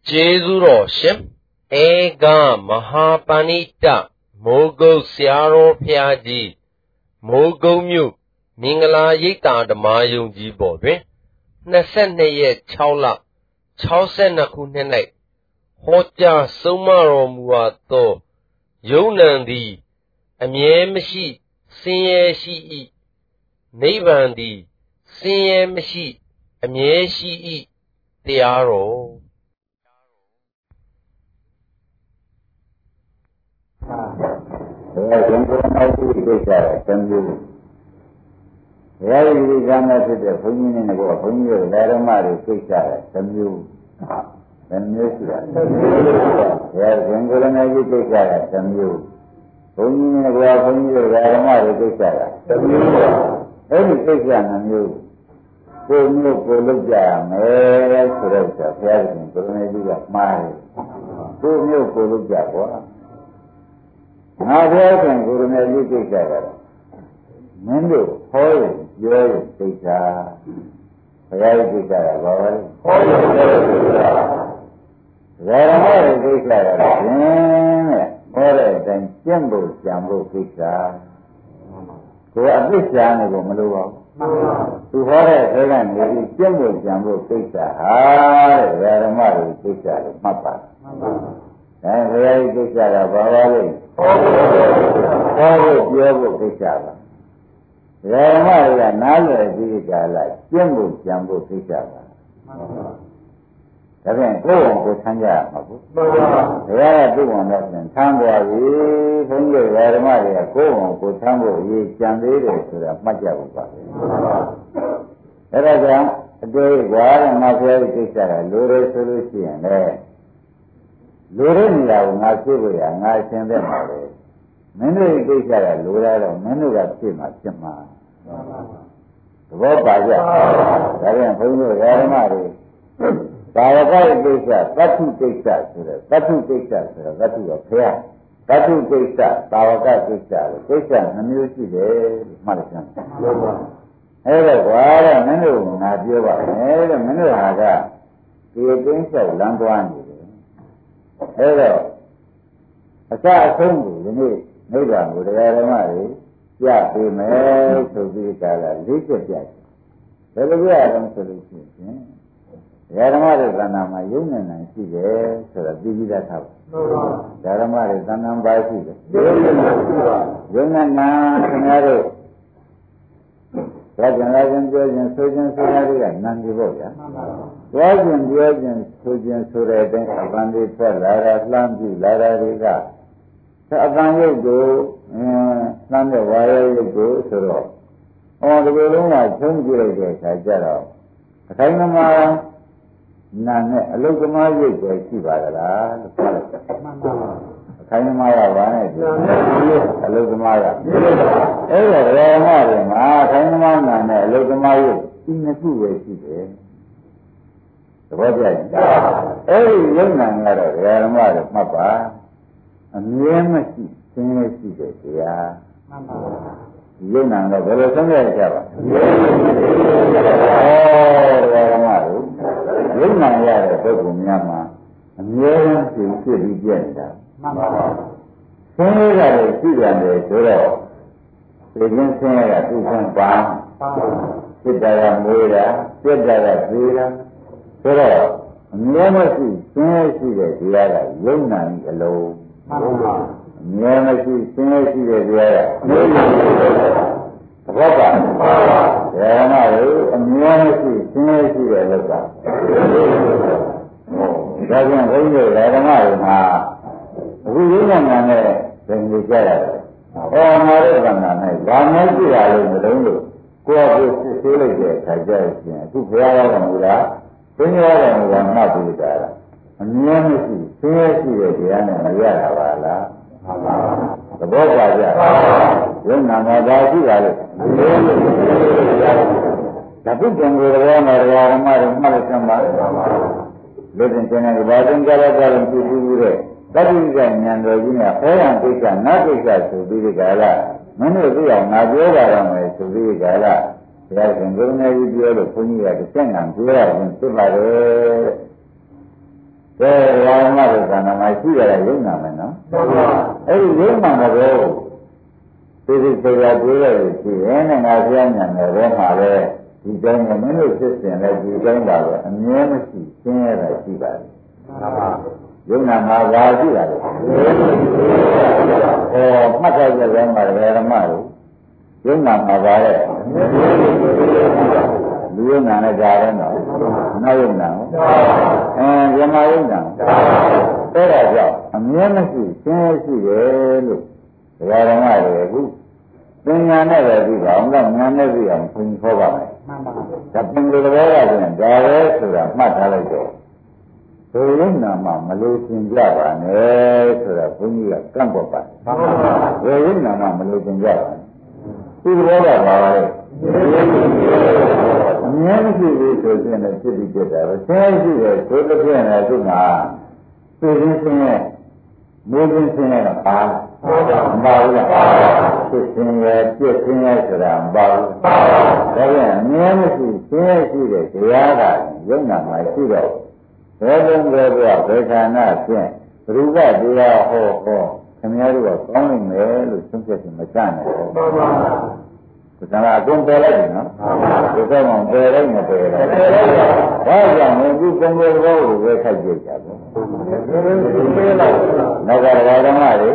Jezuro Shim Ega Mahapanita Mogo Siaro Piaji Mogo Mu Mingala Yita the Mayung Jibobe Naseneye Chaula Chausena Kunene Hoja Sumaro Muato Yonandi Amiemshi Sinye Shi Nevandi Sinye Shi Amieshi Tiaro Yang kedua itu bicara tentang yang ini zaman itu punya ni gua punya dalam hari bicara tentang sudah. Yang kedua itu bicara tentang punya ni gua punya dalam hari bicara ini bicara tentang punya keluarga mereka sudah siapa yang punya juga mari punya keluarga gua. Nada yang guru nabi kita, mendo, hoi, joi, kita, saya kita, bawa, ramai kita, ini, orang dan jambu kita, kau habis jangan kau meluap, tu orang orang ini jambu kita, ramai kita, apa? Dan saya kita bawa Kau dia bicara. Ramai nala bicara, jambu bicara. Tapi kau tanya apa? Saya tu orang tanya ini, pengen ramai kau tanya ini jambu sudah macam apa? Kerana ada orang macam bicara, luar solusi ni. Luar ni lah ngaji boleh, ngaji sendiri boleh. Menu itu cara luar lah, menu kasi macam. Sebab baca, kalau yang punya orang mari, kalau kau biasa, batu biasa sudah, batu apa? Batu biasa, kalau kau biasa, menu itu deh macam. Orang menu ngaji apa? Menu ada, dia biasa langguan. Asal sungguh ini negara budaya ramai, siapa yang sebutkan lihat siapa. Kalau dia orang solusi, ramai nama Yunnan sih, sudah digital tahu. Ramai nama baik sih. Yunnan nama Rajan sojan kan nanti boleh. Rajan sojan surat dan abang lara lambi lara riga. Abang itu lambi waya itu suruh. Orang belum macam dia saja. Kalau nama nane, lalu kemana dia sih bala. Kalau nama mana itu, lalu kemana? Ramai kalau nama nane, lalu kemana? Ini tu sih. Sebab dia, yang nane ramai apa? Ni masih sih dia. Yang nane berapa sangat siapa? Ramai. Yang nane ada berguna mah. Ni masih dia dah. Saya tidak ada surat. Sejak saya tuhan paham, tidak ada muda, tidak ada bila. Surat, masih saya tidak ada Yunnan kalau. Masih saya tidak ada. Apa? Saya mahu masih saya tidak ada. Jadi yang ini ramai mah. Ini mana yang bicara? Orang mana? Ramai dia lalu kau sesuai dia saja sih. Tu berapa mula? Berapa mula nak bicara? Ni mesti dia ni awala. Sebab apa? Yang nama baju lalu. Tapi jangan ramai sama. Lepas jangan badan jalan tu. Tapi jangan lagi orang kita nak kita subir gala, mana dia nak jual orang subir gala. Saya sendiri ni dia le punya kita jangan jual, itu baru ကဲဓမ္မတို့ကနာမရှိရတဲ့ယုံနာမယ်နော်အဲ့ဒီယုံနာတဲ့ဘောသိသိစေရတွေ့ရရှိရင်ငါပြောင်းညာတယ်ဘယ်မှာလဲဒီတိုင်းနဲ့မင်းတို့ဖြစ်စဉ်လဲဒီတိုင်းပါပဲအမြဲမရှိရှင်းရတာရှိပါတယ်ယုံနာမှာဘာရှိတာလဲမှတ်ထားကြတဲ့မှာဓမ္မတို့ယုံနာမှာပါလေလူယုံနာနဲ့ကြားတယ်နော်နောက်ယုံနာဇမယုံနာအဲ့ဒါကြောင့်အမြဲမရှိရှင်းရရှိတယ်လို့ဓမ္မတွေအခုပညာနဲ့ပဲပြီးပါအောင်လားဉာဏ်နဲ့ပြီးအောင်ဘုန်းကြီးခေါ်ပါမယ်ဒါပင်ကိုယ်တော်ကဆိုရင်ဒါပဲဆိုတာမှတ်ထားလိုက်တော့ဘယ်လိုနာမှမလို့သင်ကြပါနဲ့ဆိုတာဘုန်းကြီးကကန့်ကွက်ပါတယ်ဘယ်လိုနာမှမလို့သင်ကြပါနဲ့ဒီဘောကပါပါလေအမြဲမရှိဘူးဆိုရင်လည်းဖြစ်ပြီးပြတာပဲဆင်းရဲရှိတယ်ဆိုတဲ့ပြည့်နေသူကသိရင်းဆင်းရဲမိုးရင်းဆင်းရဲကပါမပါဘူးလားဖြစ်ခြင်းရဲ့ပြည့်ခြင်းရဲ့ဆိုတာမပါဘူးဒါပြန်အမြဲမရှိရှင်းရရှိတဲ့တရားကယုံနာမှာရှိတော့ဘယ်လိုလဲဆိုတော့ဘယ်ဌာနဖြင့်ဘုရားတရားဟောခင်ဗျားတို့ကကောင်းနိုင်မယ်လို့ဆုံးဖြတ်ခြင်းမချနိုင်ဘူးဒါကအကုန်ပယ်လိုက်တယ်နော်ဒီကောင်းပယ်လိုက်မပယ်လိုက်ဘာကြောင့်လဲဒီကုံတော်ဘောကိုပဲခိုက်ကြကြတယ်နောက်ကဓမ္မတွေ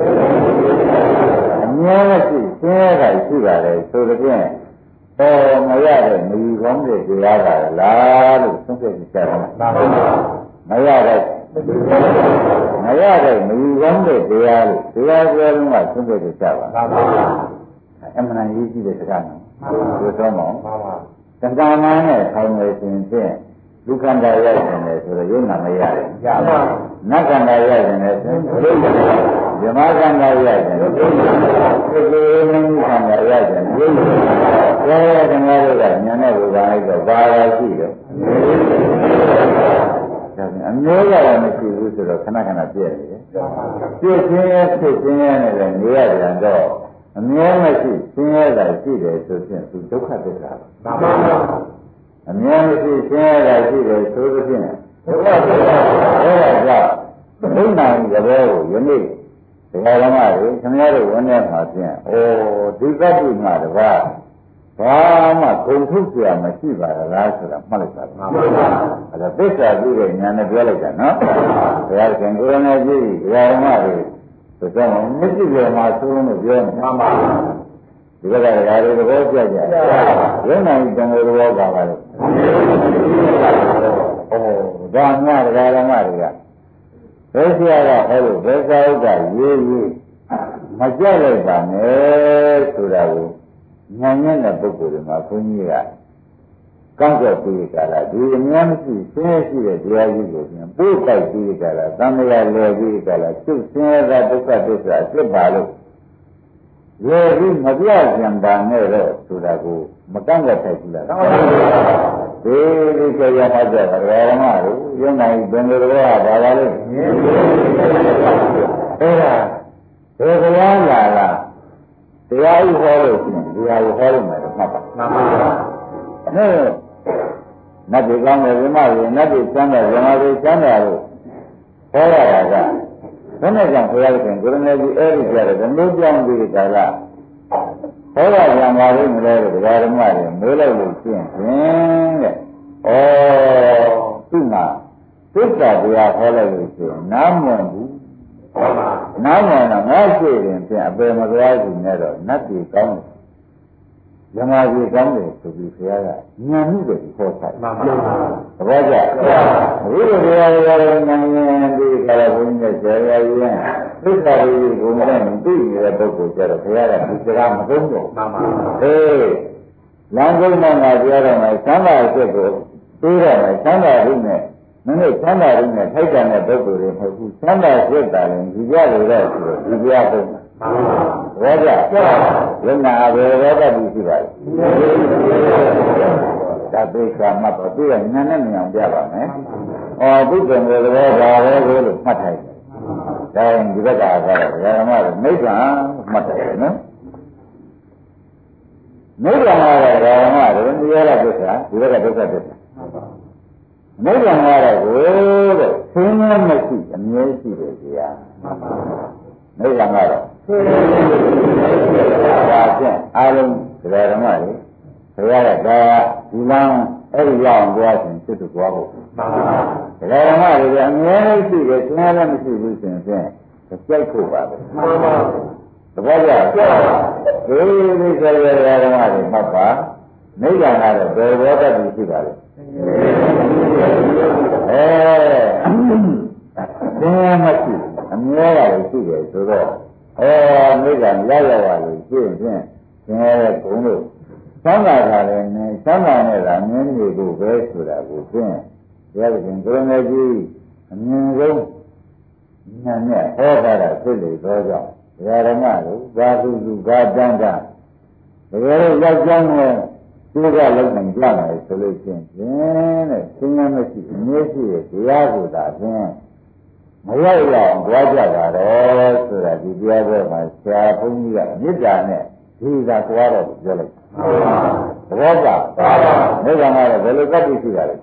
အမြဲမရှိရှင်းရတာရှိပါတယ်ဆိုတဲ့ဖြင့်မရတဲ့မယူကောင်းတဲ့တရားကလားလို့ဆုံးဖြတ်ကြတယ်မရတဲ့မယူကောင်းတဲ့တရားလို့တရားပြောလုံးကဆုံးဖြတ်ကြပါအမှန်ကြီးရှိတဲ့စကားနော်ပြောတော့မောတက္ကမနဲ့ဆောင်းနေစဉ်ဖြင့်ဒုက္ခန္တရရတယ်ဆိုတော့ယုံနာမရတယ်ရပါနတ်ကန္တရရတယ်ဆိုတော့ဇမကန္တရရတယ်ဒီလိုမျိုးကန္တရရတယ်ယုံနာတယ်ဓမ္မတွေကညာနဲ့ဘုရားလိုက်တော့ဘာသာရှိတော့အမျိုးရလည်းမရှိဘူးဆိုတော့ခဏခဏပြည့်နေတယ်ပြည့်ခြင်းရဲ့ဖြစ်ခြင်းရဲ့နဲ့လည်းနေရပြန်တော့အမြဲမရှိရှင်းရတာရှိတယ်ဆိုဖြင့်သူဒုက္ခသစ္စာပါမှန်ပါအမြဲမရှိရှင်းရတာရှိတယ်ဆိုဖြင့်ဒုက္ခသစ္စာအဲ့ဒါကြောင့်ဘုရားရဲ့ဘောကိုယနေ့ဒကာဓမ္မတွေခင်ဗျားတို့ဝန်ထဲမှာဖြင့်ဒီကတိမှာတပါးဘာမှဂုဏ်ထုတ်เสียမရှိပါလားဆိုတာမှတ်လိုက်တာမှန်ပါအဲ့ဒါသစ္စာပြီးတဲ့ဉာဏ်နဲ့ပြောလိုက်တာနော်ဘုရားရှင်ကိုရဏကြီးဒကာဓမ္မတွေဒါကြောင့်မရှိကြမှာသုံးလို့ပြောနေမှန်ပါဒီကတည်းကဓာရီသဘောပြကြရုံနိုင်တံဃာတော်ပါပါလို့ဒါမှဒကာဓမ္မတွေကဘယ်ဆရာကဟဲ့လို့ဘယ်စာဥက္ကရေးမကြက်လိုက်ပါနဲ့ဆိုတာကိုဉာဏ်နဲ့တဲ့ပုဂ္ဂိုလ်တွေမှာဘုန်းကြီးကကောင်းကြပြီးကြလားဒီအများမရှိဆင်းရဲရှိတဲ့တရားကြီးကိုပြန်ပို့တိုက်ပြီးကြလားသံဃာလဲပြီးကြလားသူဆင်းရဲတဲ့ဒုက္ခသစ္စာအစ်ပါလို့ရေပြီးမပြကြံပါနဲ့တော့ဆိုတာကိုမကန့်ကွက်ထိုက်ဘူးလားဒီကြောရမှကြတာဓမ္မတို့ယုံနိုင်ဘယ်လိုတော့ဘာပါလဲအဲ့ဒါဘယ်တရားလာလားတရားဥဟောလို့ရှိရင်တရားဥဟောလို့မယ်တော့မှတ်ပါမှန်ပါနတ်ပြည်ကောင်းတယ်ဇမရေနတ်ပြည်ကျမ်းတယ်ဇမရေကျမ်းတယ်လို့ဟောရတာကဘယ်နဲ့ကြောင့်ဘုရားရှင်ကိုရဏကြီးအဲ့ဒီကြတယ်ဘယ်လိုကြောင်းပြီးကြလားဟောရကြပါလိမ့်မလဲတဲ့ဓမ္မတွေမေးလိုက်လို့ရှင်းတဲ့သူ့မှာသစ္စာတရားဟောလိုက်လို့ရှင်းနားမဝင်ဘူးနားမဝင်တော့ငါရှိရင်ပြန်အပေမသွားဘူးနဲ့တော့နတ်ပြည်ကောင်းတယ်ဇမကြီးကောင်းတယ်ဆိုပြီးဘုရားကဉာဏ်မှုတွေဟောထားမှန်ပါသဘောကျဘုရားတရားတော်ဉာဏ်ဉာဏ်ဒီကရဘုန်းကြီးဆရာကြီးရင်သစ္စာကြီးကိုမနဲ့သိနေတဲ့ပုဂ္ဂိုလ်ကြတော့ဘုရားကဒီစကားမသုံးတော့မှန်ပါလမ်းကုန်းမှာငါပြောတော့မယ်သံဃာအစ်ကိုသိရမယ်သံဃာရင်းနဲ့မင်းတို့သံဃာရင်းနဲ့ထိုက်တန်တဲ့ပုဂ္ဂိုလ်တွေမဟုတ်ဘူးသံဃာစိတ်တာလည်းဒီကြလို့တော့ဆိုတော့ဒီကြပုံဘောကြယန္နာဘေရောတတိရှိပါလေဒါသိက္ခာမှတ်တော့သူကဉာဏ်နဲ့မြင်အောင်ပြပါမယ်သူကံရဲ့သဘောဒါပဲလို့မှတ်ထိုက်တယ်ဒါရင်ဒီဘက်ကကတော့ဓမ္မတွေနိဗ္ဗာန်မှတ်တယ်နော်နိဗ္ဗာန်ကတော့ဓမ္မတွေနိရောဓသစ္စာဒီဘက်ကဒုက္ခသစ္စာနိဗ္ဗာန်ကတော့ကိုတဲ့ဆင်းရဲမရှိအမြဲရှိတယ်တရားနိဗ္ဗာန်ကတော့ဒါဖြင့်အားလုံးတရားဓမ္မတွေဘုရားကဒါဒီလမ်းအဲ့ဒီရောက်အောင်သွားခြင်းစစ်တူသွားဖို့တရားဓမ္မတွေကအမြဲရှိတယ်ဆင်းရဲလည်းမရှိဘူးဆိုရင်ဖြင့်ကြိုက်ဖို့ပါပဲသဘောကျဒီဆိုရတရားဓမ္မတွေမှတ်ပါနိဗ္ဗာန်ကတော့ဘယ်ဘောတတ်ပြီးရှိပါလဲဆင်းရဲမရှိအမြဲတမ်းရှိတယ်ဆိုတော့နိဗ္ဗာန်ရောက်ပါလို့ရှိရင်ဖြင့်ဆင်းရဲတဲ့ဘုံတို့သံဃာကလည်းနဲ့သံဃာနဲ့ကမြင်နေဖို့ပဲဆိုတာကိုဖြင့်တရားရှင်ကိုရမေကြီးအမြင်ဆုံးဉာဏ်နဲ့ဟောတာဖြစ်လေသောကြောင့်ဒကာဓမ္မတို့ဘာသူစုဘာတန်းတန်းတကယ်လို့ယောက်ျားနဲ့သူကလုံးနိုင်ကြမယ်ဆိုလို့ရှိရင်တဲ့ဆင်းရဲမရှိအမြဲရှိတဲ့တရားကိုသာဖြင့်မရောက်အောင်ကြွားကြတာတော့ဆိုတာဒီတရားပွဲမှာဆရာဘုန်းကြီးကမေတ္တာနဲ့ဒီသာကြွားတော့ပြောလိုက်သဘောကျနိဗ္ဗာန်ကတော့ဘယ်လိုတတ်သိရှိတာလဲ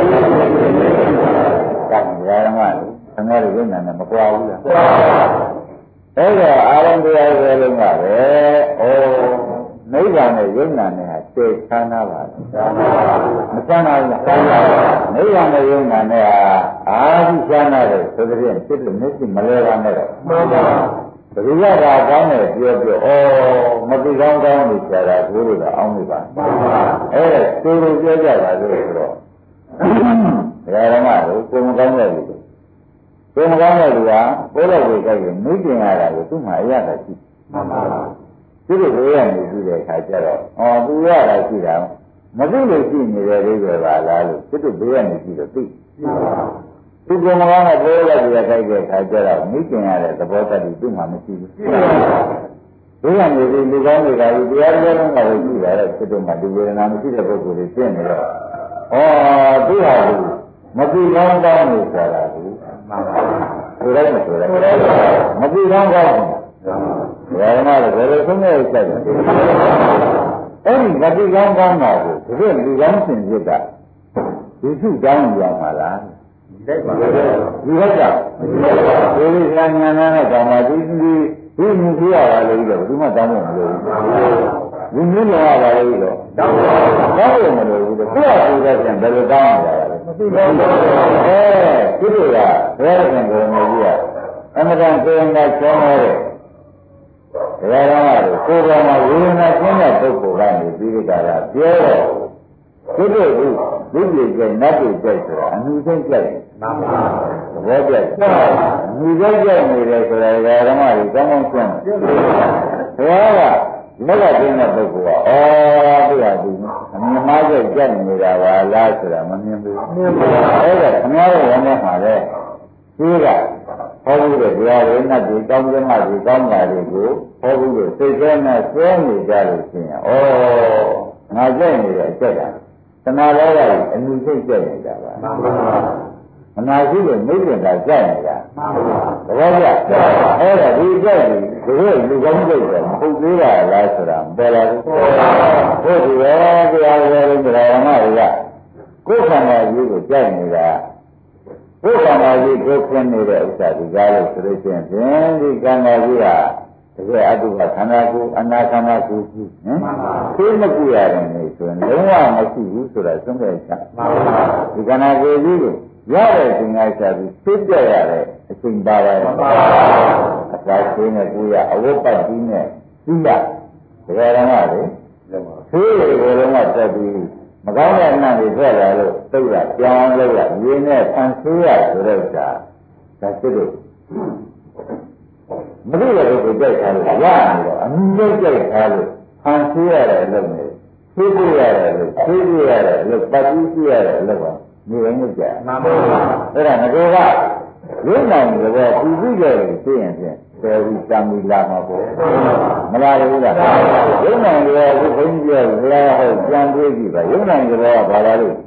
ကံဓမ္မလို့ခင်ဗျားတို့ဉာဏ်နဲ့မကွာဘူးလားအဲ့တော့အာရုံတရားတွေလုံးကပဲနိဗ္ဗာန်နဲ့ယုံနာနဲ့ဟာတည်ချမ်းသာပါမချမ်းသာဘူးနိဗ္ဗာန်နဲ့ယုံနာနဲ့ဟာအာဟုချမ်းသာတယ်ဆိုတဲ့ဖြစ်လို့မျက်စိမလဲပါနဲ့တော့မှန်ပါဘုရားကကောင်းတယ်ပြောမသိကောင်းနေကြတာဘုရားကအောင်းနေပါမှန်ပါအဲ့ဒါသူတို့ပြောကြတာလို့ဆိုတော့ဓမ္မတို့ကိုမကောင်းတဲ့လူကိုမကောင်းတဲ့လူကပိုးလိုက်ကိုကြိုက်ရင်မိကျင်ရတာကိုသူ့မှာအရသာရှိမှန်ပါသူတို့ဘေးကနေကြည့်တဲ့အခါကျတော့သူရတာရှိတာမသိလို့ရှိနေတဲ့လေးပဲပါလားလို့သူတို့ဘေးကနေကြည့်တော့သိသူကမကောင်းတဲ့ပိုးလိုက်ကိုကြိုက်တဲ့အခါကျတော့မိကျင်ရတဲ့သဘောတည်းသူ့မှာမရှိဘူးဘေးကနေဒီလူကောင်းတွေကဒီတရားတော်လုံးကလည်းကြည့်တာတော့သူတို့မှာဒီဝေဒနာမရှိတဲ့ပုဂ္ဂိုလ်တွေပြင့်နေတော့သူဟာမသိကောင်းကောင်းနေဆိုတာကမှန်ပါဘူးဒါလည်းမဆိုရဘူးမသိကောင်းကောင်းဘယ်မှာလဲဘယ်လိုဆုံးနေချက်လဲအဲ့ဒီမသိကောင်းကောင်းတာကိုဒီလိုလူကောင်းရှင်ဖြစ်တာဒီစုတောင်းရမှာလားဒီဟုတ်ကဒီလိုဉာဏ်နဲ့ကောင်းပါဒီမြင်ကြရပါလို့တော့ဘယ်မှတောင်းမလို့ဘူးဒီမျိုးလောရပါလို့တော့တောင်းမလို့ဘူးတော့ကိုယ့်အကူတဲ့ပြန်ဘယ်လိုတောင်းရတာလဲမသိပါဘူးဒီလိုကဘယ်နဲ့ကိုယ်မကြီးကအမှန်တန်ကိုယ်ကကျောင်းရဲတယ်ဒါကြောင့်ကိုယ်ပေါ်မှာဝိညာဉ်ကျင်းတဲ့ပုဂ္ဂိုလ်ကနေပြီးကြတာပြောတော့ဒီလိုလူကြီးကျနတ်ကြီးကျဆိုတာအမှုချင်းကျတယ်မှန်ပါသဘောကျအမှုချင်းကျနေတယ်ဆိုတာဓမ္မတွေကောင်းကောင်းရှင်းတယ်ဘုရားကလက်ကကျင်းတဲ့ပုဂ္ဂိုလ်ကသူ့ဟာသူအမြင်မှားကျကျနေတာပါလားဆိုတာမမြင်ဘူးမြင်ပါအဲ့ဒါခင်ဗျားတို့ဝင်နေမှာလေဒီကဟောဘူးတဲ့တရားတွေနဲ့ဒီကောင်းကျိုးမှဒီကောင်းတာတွေကိုဟောဘူးလို့စိတ်ထဲနဲ့စွဲနေကြလို့ရှိရင်ငါကြိုက်နေတဲ့အချက်တာသနာတော်ကအမှုစိတ်ကြိုက်နေတာပါမှန်ပါမနာရှိလို့မိတ်တင်တာကြိုက်နေတာမှန်ပါသဘောကျအဲ့ဒါဒီကြိုက်ဒီလူကောင်းကြိုက်တယ်မဟုတ်သေးတာလားဆိုတာပေါ်လာဘူးဟုတ်ပြီပဲတရားတော်လုံးတရားဓမ္မတွေကကိုယ်ခန္ဓာကြီးကိုကြိုက်နေတာကိုယ်ခန္ဓာကြီးကိုခင်းနေတဲ့ဥစ္စာဒီကားလို့ဆိုလို့ရှိရင်ဒီခန္ဓာကြီးဟာတကယ်အတုပခန္ဓာကိုအနာခန္ဓာကိုကြီးသိမကြည့်ရတယ်နေဆိုရင်လုံးဝမရှိဘူးဆိုတာသုံးခဲ့ချင်ဒီခန္ဓာကိုကြီးကိုရတဲ့သင်္ခါချပြီးသိပြရတဲ့အချိန်ပါပါအသာသိနေကိုရအဝတ်ပတ်ပြီးနဲ့သိရတကယ်တော့လေသိတွေကိုလုံးဝတက်ပြီးမကောင်းတဲ့အနံ့တွေထွက်လာလို့သိရပြောင်းလို့ရရင်းနဲ့ဆန်းဆိုးရဆိုတော့ဒါစစ်လို့မသိတဲ့ကိုကြိုက်ထားလို့ရနေတော့အမြင့်ကြိုက်ထားလို့ဆန်းဆိုးရတဲ့အလုပ်နဲ့သိပြရတယ်လို့သိပြရတယ်လို့ပတ်ပြီးပြရတယ်လို့ပါနေရင်းနဲ့ကြာမှန်ပါပါအဲ့ဒါငကိုကလွတ်နိုင်တယ်ပဲသူသိကြတယ်သိရင်ဖြင့်တယ်ပြီးတမ်းပြီးလာမှာပေါ့မလားဘူးလားရုံနိုင်ကြတယ်ဘုန်းကြီးကဘုရားဟောပြန်တွေးကြည့်ပါရုံနိုင်ကြတယ်ကဘာလာလို့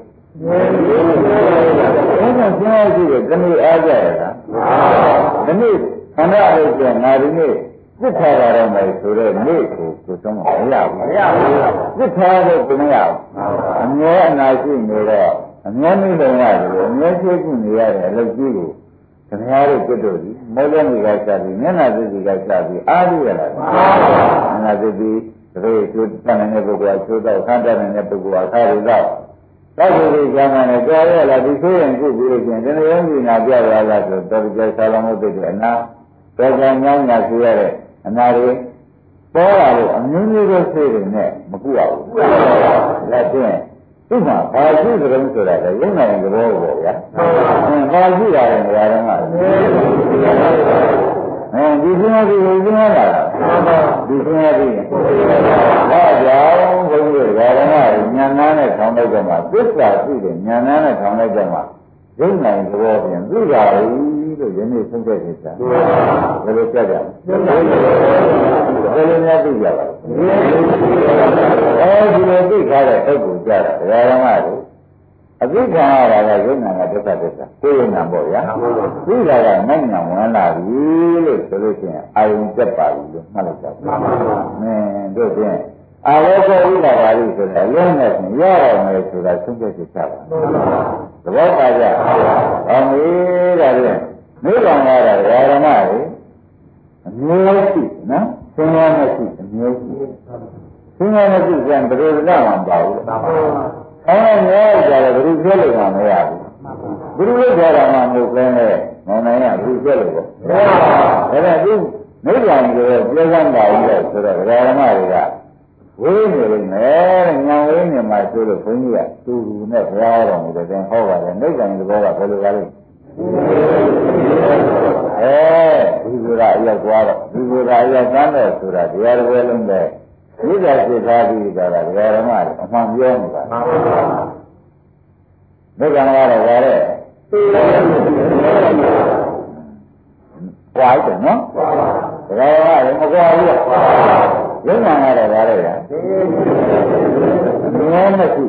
ဘုရားဆင်းရဲကြည့်တယ်တနည်းအားကြရတာဒီနေ့ခန္ဓာလေးကျငါဒီနေ့သစ္စာရတော့မယ်ဆိုတော့နေ့ကိုသုံးမရဘူးသစ္စာတော့ကိုမရဘူးအမြဲအနာရှိနေတော့အမြဲမိလုံးရတယ်အမြဲရှိခုနေရတဲ့အလုပ်ကြီးကိုခင်ဗျားတို့ကျွတ်တို့ဒီမောလနေကစားပြီးမျက်နှာသစ်ကြီးကစားပြီးအားရရလားမျက်နှာသစ်ကြီးတွေကျွတ်တတ်နေတဲ့ပုဂ္ဂိုလ်ကကျွတ်တော့ခန်းတတ်နေတဲ့ပုဂ္ဂိုလ်ကခါရတော့တောက်ပြီးကျမ်းနဲ့ကြော်ရလာဒီဆိုရင်ကုပြီးလို့ချင်းတဏှာကြီးနာပြရလားဆိုတော့ကြိုက်ဆာလမုတ်တဲ့အနာတော်ကြညောင်းညာရှိရတဲ့အနာတွေပေါ်လာလို့အမျိုးမျိုးသောစိတ်တွေနဲ့မကူအောင်ဒါဖြင့်ဒီမှာဘာရှိကြုံဆိုတာလေရုံနိုင်သဘောပေါ့ဗျာဘာရှိတာလဲနေရာတော့ဒီစင်းရည်ကိုစင်းရတာဒီစင်းရည်ဒါကြောင့်ဘုန်းကြီးဓမ္မဉာဏ်နာနဲ့ထောင်လိုက်တော့မှသစ္စာသိတယ်ဉာဏ်နာနဲ့ထောင်လိုက်တော့မှရုံနိုင်သဘောပြင်သိတာလေလို့ယနေ့ဆုံးဖြတ်ချက်တာဘယ်လိုကြကြဘယ်လိုများသိကြပါအဲဒီလိုသိထားတဲ့ပုဂ္ဂိုလ်ကြတာဓမ္မတို့အသိခံရတာကယုံနာကဒုက္ခသစ္စာကိုယ်ယုံနာပေါ့ဗျာသိတာကနိုင်ငံဝင်လာပြီလို့ဆိုလို့ရှိရင်အာယုံတက်ပါပြီလို့မှတ်လိုက်ကြပါတို့ဖြင့်အာရောဂဝိလာပါလိဆိုတာလုံးနဲ့ဆိုရရမယ်ဆိုတာဆုံးဖြတ်ချက်ချပါသဘောပါကြအောင်ပြီဒါဖြင့်နိဗ္ဗာန်ရတာဓမ္မတွေအမျိုးရှိနော်သင်္ခါမရှိအမျိုးရှိသင်္ခါမရှိကံဘယ်လိုလဲမှမပါဘူးအဲ့ဒါမျိုးကြတယ်ဘယ်လိုပြောလို့မှမရဘူးဘယ်လိုလဲကြတာမှမဟုတ်ပဲနဲ့မောင်နိုင်ကဘယ်လိုပြောလို့ပေါ့ဒါကသူနိဗ္ဗာန်ကိုပြောစမ်းပါဦးလို့ဆိုတော့ဓမ္မတွေကဝိနေလိမ့်မယ်တဲ့ညာဝိနေမှာဆိုလို့ဘုန်းကြီးကသူ့လူနဲ့ဘုရားတော်မူတဲ့သင်ဟောပါတယ်နိဗ္ဗာန်သဘောကဘယ်လိုပါလဲဒီလိုကအရောက်သွားတော့ဒီလိုကအရောက်တန်းတယ်ဆိုတာတရားတော်ပဲလုံးတဲ့ဒီကစိတ်သားပြီးတာကဓမ္မတွေအမှန်ပြောနေတာနိဗ္ဗာန်ကတော့ဗါတဲ့ဝါတယ်နော်ဓမ္မတွေမကွာဘူးရုံနာကတော့ဗါတဲ့ရအမြဲမရှိ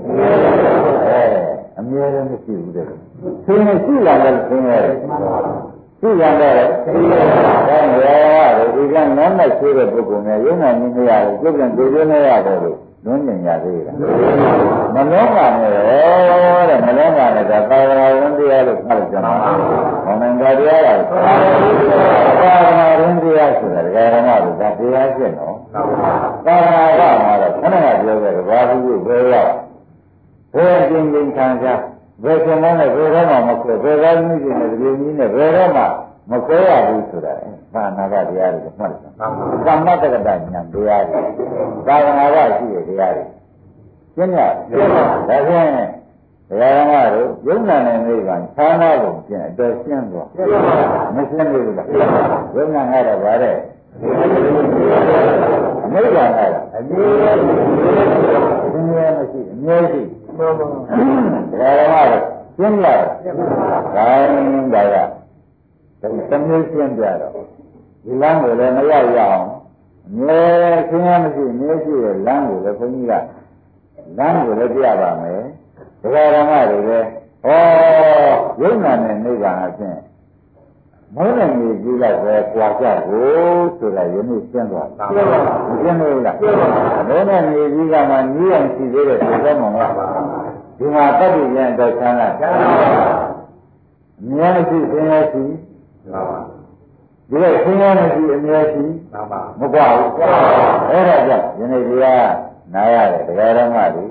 အမြဲတမ်းမရှိဘူးတဲ့သင်မရှိလာတယ်သင်ရတယ်ရှိရတယ်ဒါရောဒီကနမ်းနဲ့ရှိတဲ့ပုဂ္ဂိုလ်များရုံနာနေမရတယ်ပြုတ်ပြန်ကြိုးကြနေရတယ်လို့လွန်းနေရသေးတယ်မလုံးပါနဲ့တဲ့မလုံးပါနဲ့ဒါသာဝရဝန်တရားလို့ပြောကြမှာဘုံနိုင်တရားလားသာဝရဝန်တရားဆိုတာဓမ္မတို့ဒါတရားရှင်းတော့သာဝရကမှာတော့ခဏကပြောခဲ့တယ်ဘာဘူးဘယ်ရောက်ဘယ်အချင်းချင်းခံကြဘယ်ကျွန်တော်နဲ့ဘယ်တော့မှမခွဲဘယ်တော့မှရှင်တဲ့ဒီလိုကြီးနဲ့ဘယ်တော့မှမခွဲရဘူးဆိုတာဘာနာကတရားတွေမှတ်တယ်။သမ္မတကတဉာဏ်တရားတွေသာဝနာကရှိတဲ့တရားတွေရှင်းရဒါဖြင့်ဘုရားဓမ္မတို့ယုံနာနဲ့နိဗ္ဗာန်ဌာနကိုကျင့်အတော်ရှင်းသွားမရှင်းဘူးလားယုံနာကတော့ဗါတဲ့နိဗ္ဗာန်ကတော့အမြဲမရှိအမြဲရှိဘုရားဓမ္မတို့ရှင်းရတယ်ဒါကသမီးရှင်းပြတော့ဒီလမ်းကိုလည်းမရောက်ရအောင်အမြဲရှင်းရမရှိအမြဲရှိတဲ့လမ်းကိုလည်းဘုန်းကြီးကလမ်းကိုလည်းပြပါမယ်ဒကာဓမ္မတွေလည်းဟောယုံနာနဲ့နိဗ္ဗာန်အဖြစ်မုန်းတဲ့မြေကြီးလိုက်ပဲကြွားကြဖို့ဆိုတာယနေ့ရှင်းသွားမရှင်းလို့လားမုန်းတဲ့မြေကြီးကမှနီးအောင်ရှိသေးတယ်ဆိုတော့မှမဟုတ်ပါဒီမှာတတိယတော့ချမ်းသာအမြဲရှိသင်ရရှိဒီလိုသင်ရမရှိအမြဲရှိမကွာဘူးအဲ့ဒါကြောင့်ယနေ့တရားနာရတယ်တရားဓမ္မတွေ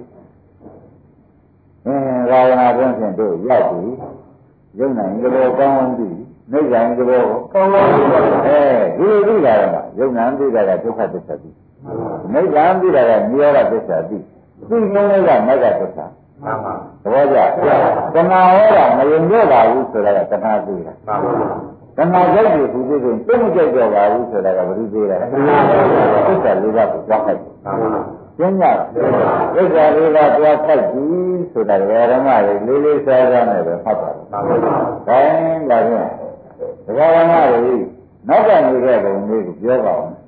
ဘာဝနာတွင်ဖြင့်တို့ရောက်ပြီယုံနိုင်ကြဘောကောင်းကောင်းသိနိဗ္ဗာန်ကြဘောကောင်းကောင်းသိဒီလိုသိတာကယုံနာသိတာကဒုက္ခသစ္စာသိနိဗ္ဗာန်သိတာကနိရောဓသစ္စာသိသိလုံးလေးကမဂ္ဂသစ္စာသဘောကျတဏှာဟောတာမယုံတော့ပါဘူးဆိုတာကတဏှာသိတာတဏှာကြိုက်ပြီးသူသိရင်သိမကြိုက်တော့ပါဘူးဆိုတာကဘယ်လိုသိတာလဲသစ္စာလေးပါးကိုကြောက်ခိုက်ရှင်းကြသစ္စာလေးပါးကြောက်ခိုက်ပြီဆိုတာဓမ္မတွေလေးလေးစားစားနဲ့ပဲမှတ်ပါတယ်ဒါရင်လာရင်ဓမ္မတွေနောက်ကနေခဲ့ပုံလေးကိုပြောပါဦး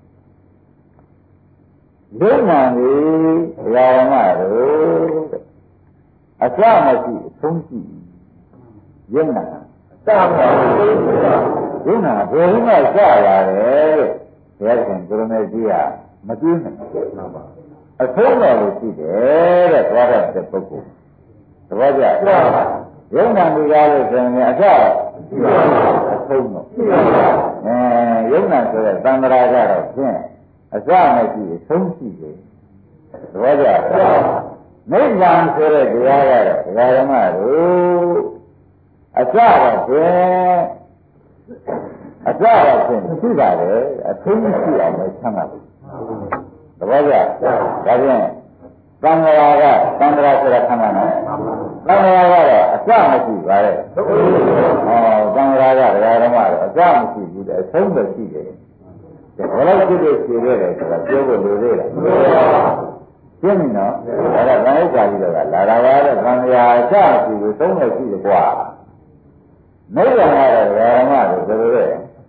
ယုံနာကြီးဓမ္မတို့အစမရှိအဆုံးရှိယုံနာစမရှိယုံနာဘယ်လိုမှစရတယ်ဘုရားရှင်ကိုရမေကြီးကမကြည့်နိုင်ဘူးအဆုံးတော်လို့ရှိတယ်တဲ့သွားတဲ့ပုဂ္ဂိုလ်သဘောကျယုံနာမိကားလို့ဆိုရင်အစအဆုံးတော့ယုံနာဆိုတဲ့သံဃာကတော့ဖြင့်အစမရှိအဆုံးရှိတယ်သဘောကျနိဗ္ဗာန်ဆိုတဲ့တရားကတော့ဒကာဓမ္မတို့အစတော့ဖြင့်အစတော့ဖြင့်ရှိပါတယ်အဆုံးရှိအောင်လည်းဆမ်းပါဘူးသဘောကျဒါဖြင့်သံဃာဆိုတာခန္ဓာနော်သံဃာကတော့အစမရှိပါရဲ့သံဃာကဒကာဓမ္မတော့အစမရှိဘူးတဲ့အဆုံးပဲရှိတယ်ဘယ်လိုဖြစ်ဖြစ်ရှိခဲ့တယ်ဆိုတာပြောဖို့လိုသေးလားရှင်းပြီနော်ဒါကဗန္ဓုကာကြီးတော့ကလာတာပါတဲ့သံဃာအစမရှိဘူးသုံးလို့ရှိတယ်ကွာနိဗ္ဗာန်ကတော့ဒကာဓမ္မတို့ဘယ်လိုလဲအစ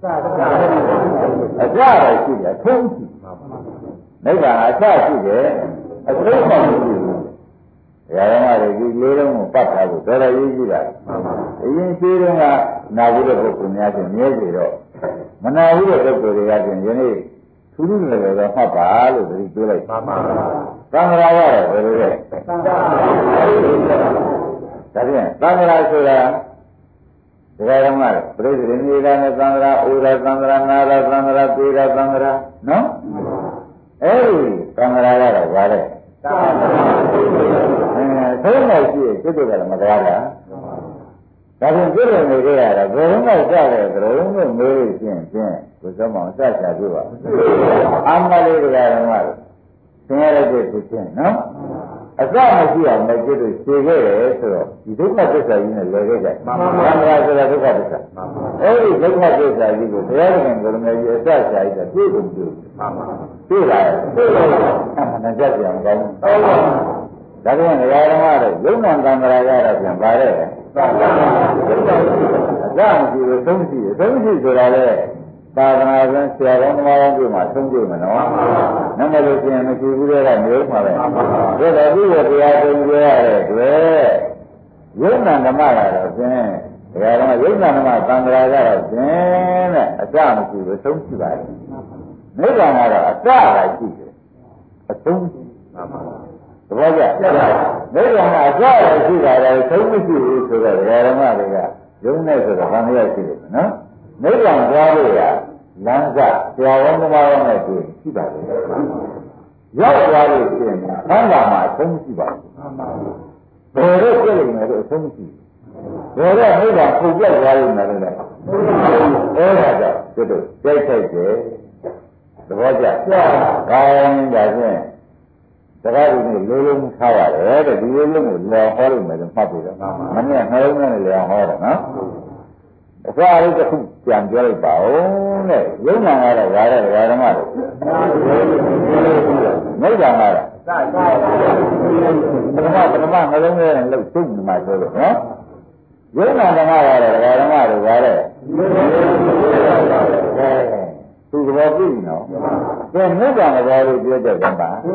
တော့ရှိတယ်အဆုံးရှိနိဗ္ဗာန်အစရှိတယ်အဆုံးမရှိဘူးဓမ္မတွေဒီလေးလုံးကိုပတ်ထားဖို့တော်တော်ရေးကြည့်တာအရင်ရှိတုန်းကနာဘူးတဲ့ပုဂ္ဂိုလ်များချင်းမြဲစီတော့မနာဘူးတဲ့ပုဂ္ဂိုလ်တွေကချင်းယနေ့ထူးထူးလည်းတော့မှတ်ပါလို့ဒီပြောလိုက်သံဃာကတော့ဘယ်လိုလဲဒါပြန်သံဃာဆိုတာဒကာဓမ္မတွေပြိဿရင်းကြီးကနဲ့သံဃာဩရသံဃာနာရသံဃာသေရသံဃာနော်အဲဒီသံဃာကတော့ဗါတဲ့သုံးလိုက်ရှိစိတ်တွေကလည်းမကားတာဒါဖြင့်ပြည့်စုံနေကြရတာဘယ်တော့မှစတဲ့ကရုံးနဲ့မေးလို့ရှိရင်ကိုယ်စောမောင်စချပြပါအာမလေးတရားဓမ္မတွေသင်ရတဲ့သူချင်းနော်အစမရှိအောင်လည်းပြည့်လို့ရှင်းခဲ့တယ်ဆိုတော့ဒီဒုက္ခသစ္စာကြီးနဲ့လွယ်ခဲ့ကြ။မှန်ပါပါ။ဘာဆိုတာဒုက္ခသစ္စာ။အဲဒီဒုက္ခသစ္စာကြီးကိုတရားတော်ကိုယ်တော်ကြီးအစချာကြီးကပြည့်စုံပြု။မှန်ပါပါ။ပြည့်လာတယ်။ပြည့်လာတယ်။မကြက်ပြန်ကောင်းဘူး။ဟုတ်ပါဘူး။ဒါပြန်တရားဓမ္မတွေယုံနာသံဃာရတော့ပြန်ပါတဲ့။မှန်ပါပါ။အစမရှိလို့သုံးရှိတယ်။သုံးရှိဆိုတာလေသာသနာ့ဆရာတော်သမားတော်တို့မှာသုံးကြည့်မယ်နော်။နမလို့ပြင်မရှိဘူးတဲ့ကမျိုးမှာပဲ။ဒါတော့ဒီတရားသုံးကြရတဲ့တွေ့ယုံနာဓမ္မကတော့ဖြင့်ဒါကတော့ယုံနာဓမ္မသံဃာကတော့ဖြင့်တဲ့အစမရှိဘူးသုံးရှိပါတယ်။နိဗ္ဗာန်ကတော့အစကရှိတယ်။အဆုံးရှိပါပါ။သဘောကျ။နိဗ္ဗာန်ကအစရရှိတာလည်းသုံးမရှိဘူးဆိုတော့ဓမ္မတွေကယုံနေဆိုတော့ဘာမှရရှိတယ်နော်။နိဗ္ဗာန်သွားလို့ရလမ်းကဆရာဝန်သမားတော်နဲ့တွေ့ရှိပါတယ်။ရောက်သွားလို့ရှိရင်သံဃာမှာအဆုံးရှိပါတယ်။ဘယ်လိုပြည့်နေလဲအဆုံးရှိ။ဘယ်တော့နိဗ္ဗာန်ပုံပြတ်သွားလို့လည်းလဲ။အဲဒါကြောင့်သူတို့ကြိုက်ထိုက်တယ်။သဘောကျ။ဒါရင်ဒါဖြင့်တရားတွေနဲ့လေးလုံးထားရတယ်တဲ့ဒီလေးလုံးကိုလောဟောလို့မယ်လို့မှတ်ပြီးတော့မနေ့နှလုံးနဲ့လည်းဟောတယ်နော်။အစာလေးတစ်ခုပြန်ပြောလိုက်ပါဦးတဲ့ယုံနာကတော့ဓာတ်ဓမ္မတွေနိဗ္ဗာန်ကတော့ပထမနှလုံးထဲနဲ့လှုပ်ရှုပ်နေမှာဆိုလို့နော်ယုံနာဓမ္မကတော့ဓမ္မတွေဓာတ်သူသဘောပြီနော်။ဒါနိဗ္ဗာန်သဘောလေးပြောတတ်တယ်ပါ။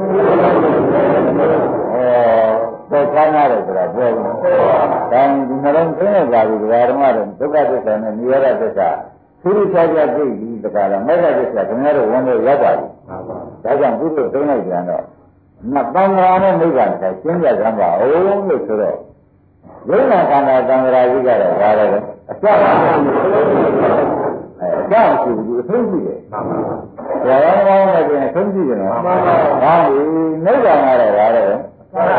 တော့ခါနာတယ်ဆိုတာပြောဘူး။ဒါဒီနှလုံးသွင်းရပါပြီဓမ္မတွေဒုက္ခသစ္စာနဲ့နိရောဓသစ္စာသူတို့ခြားခြားသိပြီးတကားတော့မေတ္တာသစ္စာခင်ဗျားတို့ဝန်လို့ရောက်ပါပြီ။ဒါကြောင့်ဘုရားသိလိုက်ပြန်တော့နတ်သံဃာနဲ့နိဗ္ဗာန်ကိုရှင်းပြကြပါဦးလို့ဆိုတော့ယုံနာခန္ဓာသံဃာကြီးကတော့ဒါလည်းအစပါအကြောင်းရှိဘူးအဆုံးရှိတယ်။မှန်ပါပါ။ဒါရောကောင်းတယ်ပြင်အဆုံးရှိတယ်နော်။မှန်ပါပါ။ဒါဒီနိဗ္ဗာန်ကတော့ဒါလည်းအစ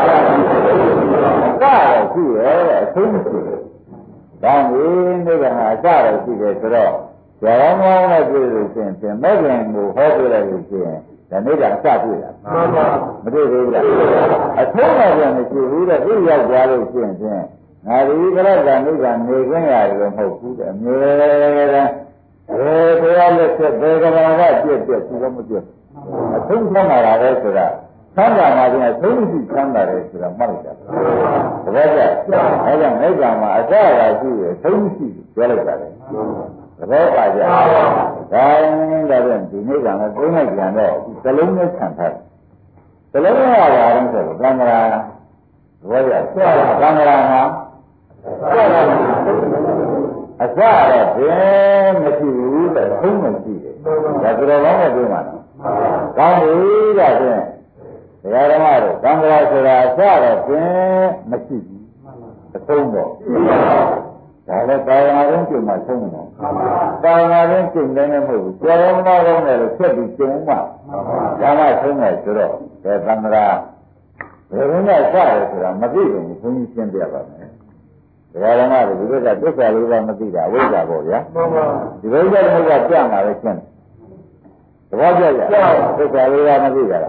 တော့ရှိရဲ့အဆုံးရှိတယ်။ဒါဒီနိဗ္ဗာန်ကအစတော့ရှိတယ်ဆိုတော့ဒါရောကောင်းတယ်ပြင်လို့ရှိရင်မဲ့ခင်ကိုဟောပြလိုက်လို့ရှိရင်ဒါနိဗ္ဗာန်အစပြည့်တာ။မှန်ပါပါ။မတွေ့သေးဘူးလား။အဆုံးတော့ပြန်မရှိဘူးတဲ့ဒီရောက်သွားလို့ရှိရင်ငါဒီကရကနိဗ္ဗာန်နေခွင့်ရတယ်လို့မဟုတ်ဘူးတဲ့အမြဲတမ်းတရားလက်ဆက်ဘေကဘာကပြည့်ပြည့်သူလည်းမပြည့်အဆုံးသမ်းလာတယ်ဆိုတာသံဃာမှာပြန်သုံးရှိသမ်းလာတယ်ဆိုတာမှတ်လိုက်တာတပည့်ကြအဲကြောင့်နိဗ္ဗာန်မှာအစရာရှိရသုံးရှိပြောလိုက်တာလေတပည့်ပါကြဒါရင်ဒါပြန်ဒီနိဗ္ဗာန်ကိုသိနေကြတော့သလုံးနဲ့ဆံထားသလုံးရတာတော့ဆိုတော့သံဃာတပည့်ကြသံဃာမှာအစတော့ဘယ်မရှိဘူးတဲ့သုံးမရှိတယ်ဒါကြတော်ကောင်းတဲ့ပြောမှာနော်ကောင်းပြီဒါဖြင့်တရားဓမ္မတို့သံဃာဆိုတာအစတော့ဘယ်မရှိဘူးအဆုံးတော့ဒါလည်းကာယနာရင်ကျုံမှဆုံးတော့ကာယနာရင်ကျုံတယ်နဲ့မဟုတ်ဘူးကျောင်းသားကောင်းတယ်လို့ဆက်ပြီးကျုံမှဒါမှဆုံးတယ်ဆိုတော့ဒီသံဃာဘယ်လိုနဲ့စရဲဆိုတာမသိဘူးဘုန်းကြီးရှင်းပြပါမယ်ဒကာဓမ္မတွေဒီဘက်ကသစ္စာလေးပါမသိတာအဝိဇ္ဇာပေါ့ဗျာဒီဘက်ကလည်းကပြမှာပဲရှင်းတယ်ဘာကြရသစ္စာလေးပါမသိကြလား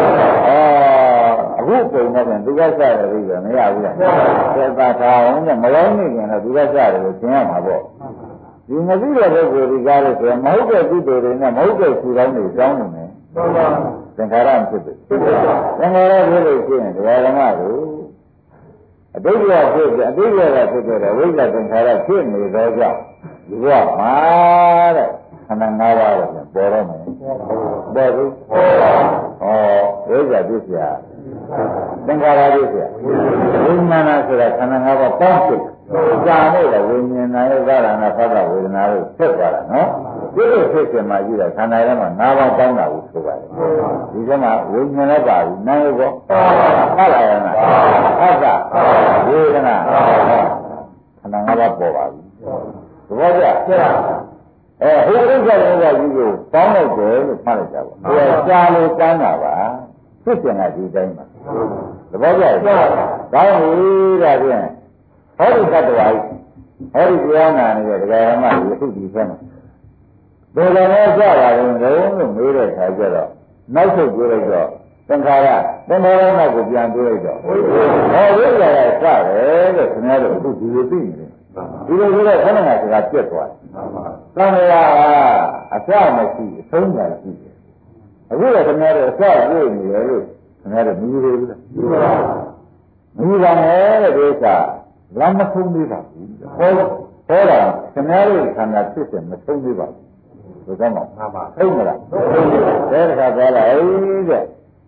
အခုပုံနဲ့ပြန်သူကစတယ်ပြီးတော့မရဘူးလားသစ္စာထားအောင်နဲ့မရောနေခင်တော့သူကစတယ်ကိုသင်ရမှာပေါ့ဒီမသိတဲ့ပုဂ္ဂိုလ်ဒီကားလို့ဆိုရင်မဟုတ်တဲ့ကုသိုလ်တွေနဲ့မဟုတ်တဲ့ခြေကောင်းတွေကြောင်းနေမယ်သင်္ခါရမဖြစ်ဘူးသင်္ခါရဖြစ်လို့ရှိရင်ဒကာဓမ္မတို့အတိတ်ကဖြစ်အတိတ်ကဖြစ်တဲ့ဝိဇ္ဇာသင်္ခါရဖြစ်နေတော့ကြောင့်ဒီကမှာတဲ့ခန္ဓာ၅ပါးတော့ပေါ်တော့မယ်ပေါ်ဘူးဝိဇ္ဇာပြည့်စရာသင်္ခါရပြည့်စရာဝိညာဏဆိုတာခန္ဓာ၅ပါးပေါင်းဖြစ်ကြာနေတဲ့ဝိညာဏရဲ့သာရဏဖတ်တာဝေဒနာတို့ဖြစ်သွားတာနော်ဒီလိုဖြစ်ခြင်းမှကြည့်တဲ့ခန္ဓာထဲမှာ၅ပါးပေါင်းတာကိုဆိုပါတယ်ဒီကမှာဝိညာဏပါဘူးနာယဘောသရဏအတ္တဝေဒနာခန္ဓာ၅ပါးပေါ်ပါပြီသဘောကျဟိုဥစ္စာတွေကကြီးကိုပေါင်းလိုက်တယ်လို့မှတ်လိုက်တာပေါ့။ဒါကြာလို့တန်းတာပါ။ဖြစ်စဉ်ကဒီတိုင်းပါ။သဘောကျလား။ကောင်းပြီဒါဖြင့်ဟောဒီသတ္တဝါကြီးဟောဒီတရားနာနေတဲ့ဒကာရမကြီးအခုဒီဆက်မှာဘယ်လိုလဲကြတာလဲလို့မေးတဲ့ခါကျတော့နောက်ဆုတ်ပြေးလိုက်တော့သင်္ခါရနောက်ကိုပြန်ပြေးလိုက်တော့ဝိဇ္ဇာကစတယ်လို့ခင်ဗျားတို့အခုဒီလိုသိနေတယ်ဒီလိုဆိုတော့ခဏခဏစကားပြတ်သွားတယ်သံဃာအစမရှိအဆုံးညာရှိတယ်အခုလည်းခင်ဗျားတို့အစပြည့်နေတယ်လို့ခင်ဗျားတို့မြည်ရဘူးလားမြည်ပါမယ်တဲ့ဒီကလမ်းမဆုံးသေးပါဘူးဟောတာခင်ဗျားတို့ခန္ဓာဖြစ်တယ်မဆုံးသေးပါဘူးဘယ်တော့မှဟုတ်မလားတဲ့ခါသွားလာတဲ့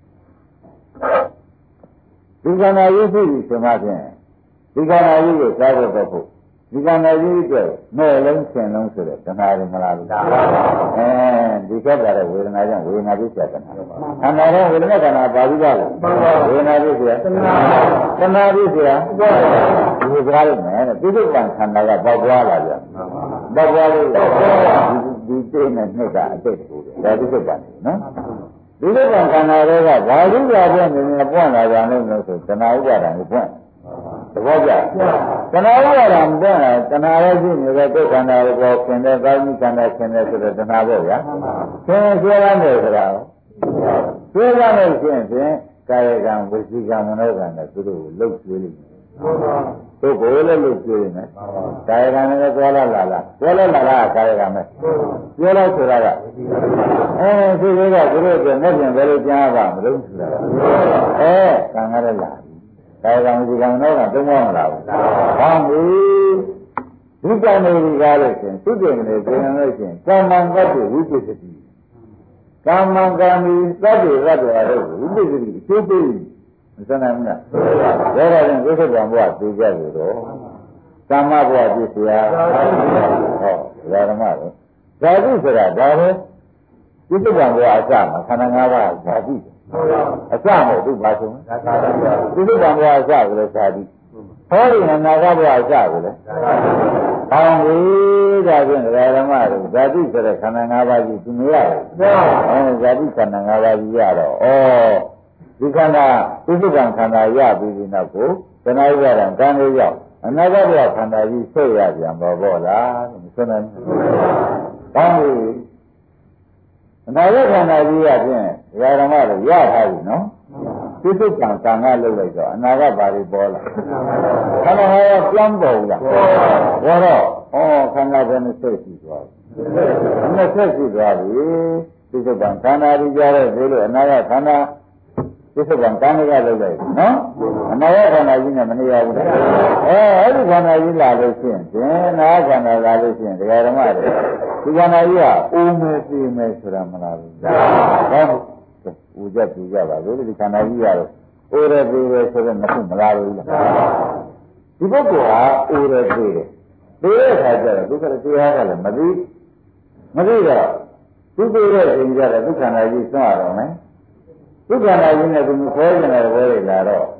ဒီခန္ဓာကြီးဖြစ်ပြီးဆိုမှဖြင့်ဒီခန္ဓာကြီးကိုစားဖို့တော့ဖို့ဒီခန္ဓာကြီးအတွက်မဲ့လုံးဆင်လုံးဆိုတဲ့တဏှာတွေမလားဘူးဒီကပ်ကြတဲ့ဝေဒနာကြောင့်ဝေဒနာပြည့်စုံတယ်ခန္ဓာရဲ့ဝေဒနာခန္ဓာပါဠိကလည်းဝေဒနာပြည့်စုံတဏှာပြည့်စုံဒီစကားလို့မယ်ပြည့်စုံခန္ဓာကပေါက်သွားလာပြန်ပေါက်သွားလို့ဒီစိတ်နဲ့နှိပ်တာအတိတ်ကိုဒါပြည့်စုံတယ်နော်ဒီလိုကခန္ဓာတွေကဘာလို့ကြတဲ့နေနေပွင့်လာကြလို့လဲဆိုတဏှာဥပါဒံကိုပွင့်သဘောကျတဏှာဥပါဒံပွင့်လာတဏှာရဲ့ရှိနေတဲ့ဒုက္ခန္တာကိုပေါ်ခင်တဲ့ကာမိခန္ဓာခင်တဲ့ဆိုတဲ့တဏှာပေါ့ဗျာခင်ဆွဲရမယ်ဆိုတာဆွဲရမယ်ရှင်းဖြင့်ကာယကံဝစီကံမနောကံနဲ့သူတို့ကိုလှုပ်ကျွေးလိမ့်မယ်ပုဂ္ဂိုလ်လည်းလှုပ်ကျွေးနေတယ်ကာယကံနဲ့ဆွဲလာဆွဲလာကာယကံပဲဆွဲလာဆိုတာကဒီလိုကသူတို့ကနဲ့ပြန်ဘယ်လိုကြားရပါမလို့ဆိုတာကံရတဲ့လားကာယကံဒီကံတော့ကသုံးမမလားဘူးဟောပြီဒီကံတွေကားလို့ရှင်သုတေကနေပြန်လို့ရှင်ကာမံကတ္တဝိပစ္စတိကာမံကံဒီသတ္တေရတ္တရတို့ဝိပစ္စတိအကျိုးပေးမစနိုင်ဘူးလားဒါကြရင်ကိစ္စကံဘဝသိကြပြီတော့ကာမဘဝပြည့်စရာဟောဓမ္မတော့ဓာတုဆိုတာဒါပဲကိစ္စကံဘဝအစမှာခန္ဓာ၅ပါးဓာတုအစမဟုတ်ဘူးဘာဆုံးကိစ္စကံဘဝအစကိုလည်းဓာတုဟောဒီနာဂဘဝအစကိုလည်းဟောပြီဒါဖြင့်ဓမ္မတို့ဓာတုဆိုတဲ့ခန္ဓာ၅ပါးကြီးသူမရဘူးဓာတုခန္ဓာ၅ပါးကြီးရတော့ဒီခန္ဓာကိစ္စကံခန္ဓာရပြီးဒီနောက်ကိုတဏှာဥပါဒံကံလေးရောက်အနာဂတ်ဘဝခန္ဓာကြီးဆက်ရပြန်ပေါ့လားမဆိုနိုင်ဘူး။ကောင်းပြီ။အနာဂတ်ခန္ဓာကြီးရဖြင့်ဓမ္မတို့ရထားပြီနော်။ကိစ္စကံကံကလှုပ်လိုက်တော့အနာဂတ်ဘာတွေပေါ်လာ။ခန္ဓာဟာပြောင်းပေါ်လာ။ဘောတော့ခန္ဓာပဲနဲ့ဆက်ရှိသွားပြီ။နဲ့ဆက်ရှိသွားပြီ။ကိစ္စကံခန္ဓာကြီးကြတဲ့ဒီလိုအနာဂတ်ခန္ဓာသစ္စာကံကံတွေကလုပ်လိုက်နော်အနာဂတ်ခန္ဓာကြီးနဲ့မနေရဘူးအဲ့ဒီခန္ဓာကြီးလာလို့ရှိရင်အနာဂတ်ခန္ဓာလာလို့ရှိရင်ဒကာဓမ္မတွေဒီခန္ဓာကြီးကအိုးမယ်ပြေးမယ်ဆိုတာမလားဘူးဟုတ်ဦးကြပြကြပါလို့ဒီခန္ဓာကြီးကတော့အိုးရပြေးတယ်ဆိုတော့မဟုတ်မလားဘူးလားဒီပုဂ္ဂိုလ်ဟာအိုးရပြေးတယ်ပြေးတဲ့အခါကျတော့ဒုက္ခတရားကလည်းမသိတော့သူပြေးတဲ့အချိန်ကျတော့ဒုက္ခနာကြီးဆွံ့ရတော့မယ်ဒုက္ခနာကြီးနဲ့သူမဆွဲကျင်တဲ့ဘဲတွေလာတော့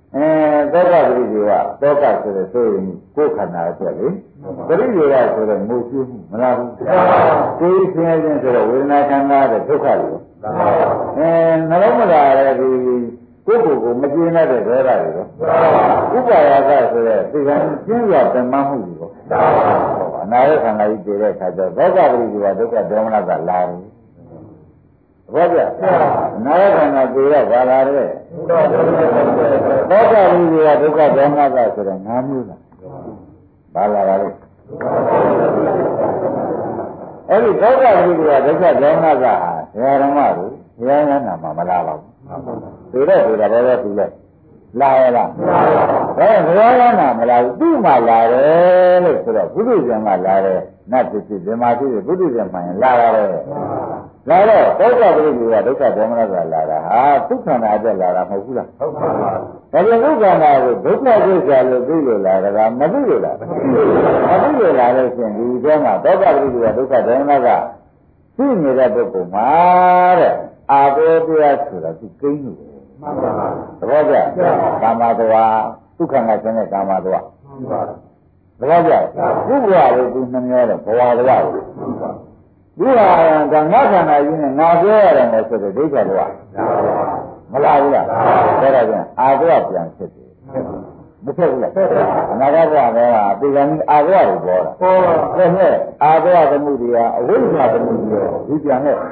သောကပရိဒီဝသောကဆိုတဲ့ဆိုရင်ကိုယ်ခန္ဓာအတွက်လေပရိဒီဝဆိုတဲ့ငိုကြည့်မှုမလားဘူးကိုယ်ဆင်းရဲခြင်းဆိုတော့ဝေဒနာခန္ဓာတဲ့ဒုက္ခတွေနှလုံးမလာတဲ့ဒီကိုယ်ကိုမကျေနပ်တဲ့ဒေါသတွေရောဥပါယကဆိုတဲ့သိကံကျင်းရပြမမှုတွေရောအနာရခန္ဓာကြီးတည်တဲ့အခါကျတော့သောကပရိဒီဝဒုက္ခဒေါမနကလာတယ်ဘောပြနာရခန္ဓာကိုရပါလာတဲ့သောကပရိဒီဝဒုက္ခဒေါမနကဆိုတဲ့၅မျိုးလားပါလာပါလေအဲ့ဒီသောကပရိဒီဝဒုက္ခဒေါမနကဟာဓမ္မတို့ဘုရားနာမှာမလာပါဘူးဆိုတော့ဆိုတာဘာလဲသူလဲလာရလားဒါဘုရားနာမလာဘူးသူ့မှာလာတယ်လို့ဆိုတော့ဘုဒ္ဓဇံမှာလာတယ်နတ်ဖြစ်ဖြစ်ဇမဖြစ်ဖြစ်ဘုဒ္ဓဇံမှာလာရတယ်လာတော့သောကပရိဒီဝဒုက္ခဒေါမနကလာတာဟာဒုက္ခနာအတွက်လာတာမဟုတ်ဘူးလားဟုတ်ပါဘူးဒါပြန်ဒုက္ခနာကိုဒုက္ခကိစ္စလို့သိလို့လာတာမသိလို့လားမသိလို့လာလို့ရှိရင်ဒီထဲမှာသောကပရိဒီဝဒုက္ခဒေါမနကသိနေတဲ့ပုဂ္ဂိုလ်မှာတဲ့အာဘောတရားဆိုတာသူကိန်းလို့မှန်ပါပါသဘောကျကာမတဝါဒုက္ခနာခြင်းနဲ့ကာမတဝါမှန်ပါသဘောကျဘုရားလေးသူနှမျောတယ်ဘဝတဝါကိုဘုရားကငါခန္ဓာကြီးနဲ့ငါပြောရတယ်နဲ့ဆိုတဲ့ဒိဋ္ဌတဝါမလားဘူးလားဒါတော့ပြန်အာဘောပြန်ဖြစ်တယ်မဖြစ်ဘူးလားအနာဂတ်ဘဝကပေကံအာဘောကိုပေါ်တာဟုတ်ကဲ့အာဘောသမှုတွေကအဝိဇ္ဇာသမှုတွေဒီပြန်နဲ့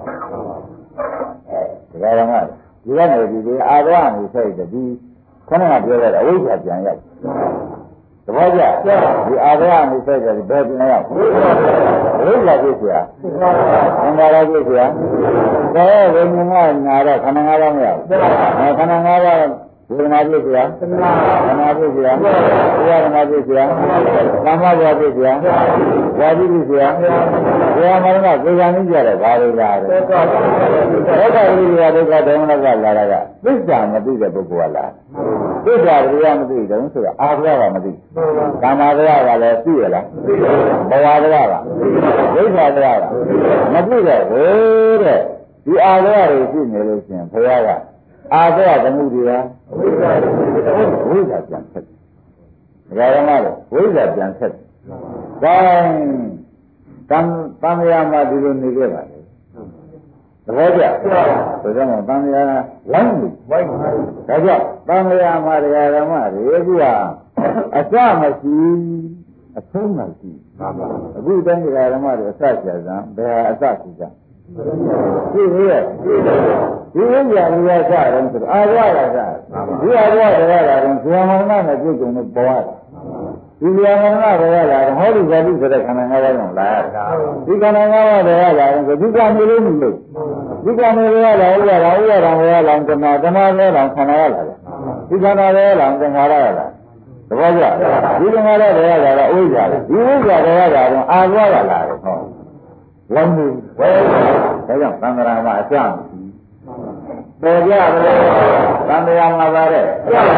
ဒါကမှဒီကနေဒီအာရဝနေဆိုတဲ့ဒီခဏကပြောရတဲ့အဝိဇ္ဇာပြန်ရောက်သဘောကျဒီအာရဝနေဆိုတဲ့ဘယ်ပြန်ရောက်အဝိဇ္ဇာပြည့်စရာသင်္ခါရပြည့်စရာဒါဝိညာဉ်ကနာတော့ခန္ဓာ၅ပါးမရဘူးခန္ဓာ၅ပါးဝေဒနာပြည့်စရာခန္ဓာပြည့်စရာဝေဒနာပြည့်စရာကာမဘဝပြည့်စရာဝါဒီပြည့်စရာဘဝမရဏသေကံကြီးကြတယ်ဘာလို့လာလဲဒုက္ခဝိရိယဒုက္ခဒေါမနကလာတာကသစ္စာမသိတဲ့ပုဂ္ဂိုလ်ကလာသစ္စာတရားမသိတယ်ဆိုတော့အာဘဝကမသိကာမဘဝကလည်းသိရလားဘဝဘဝကဒိဋ္ဌာဘဝကမသိတော့ဘူးတဲ့ဒီအာဘဝတွေရှိနေလို့ရှိရင်ဘုရားကအာဘောသမှုတွေဟာဝိဇ္ဇာပြန်ဆက်တယ်။ဒါကမှလည်းဝိဇ္ဇာပြန်ဆက်တယ်။ဒါတန်မြာမှာဒီလိုနေခဲ့ပါလေ။သဘောကျ။ဒါကြောင့်တန်မြာဝိုင်းနေ။ဒါကြောင့်တန်မြာမှာတရားဓမ္မတွေအခုကအစမရှိအဆုံးမရှိ။အခုတိုင်းတရားဓမ္မတွေအစကြာစံဘယ်ဟာအစရှိကြ။ဒီလိုရဲ့ဒီဝိညာဉ်ရစတယ်ဆိုအာရရစဒီအာရရရတာတော့ဇေယမရဏနဲ့ပြုတ်ုံနဲ့ပေါ်ရတယ်ဒီဇေယမရဏပေါ်ရတာဟောဒီဇာတိဆိုတဲ့ခန္ဓာ၅ပါးကြောင့်လာရတာဒီခန္ဓာ၅ပါးပေါ်ရတာဆိုဒီကံမျိုးလို့မလို့ဒီကံမျိုးရတာဥရတာဝရတာတဏှာတဏှာလဲတာခန္ဓာရလာတယ်ဒီခန္ဓာလဲတာသင်္ခါရရလာသဘောကျဒီသင်္ခါရတွေရတာကအဝိဇ္ဇာလေဒီဝိဇ္ဇာတွေရတာတော့အာရရလာတယ်ဟောလောင်းနေဝဲဒါကြောင့်သံဃာမှာအကျမ်းပေါ်ကြတယ်သံဃာမှာပါတဲ့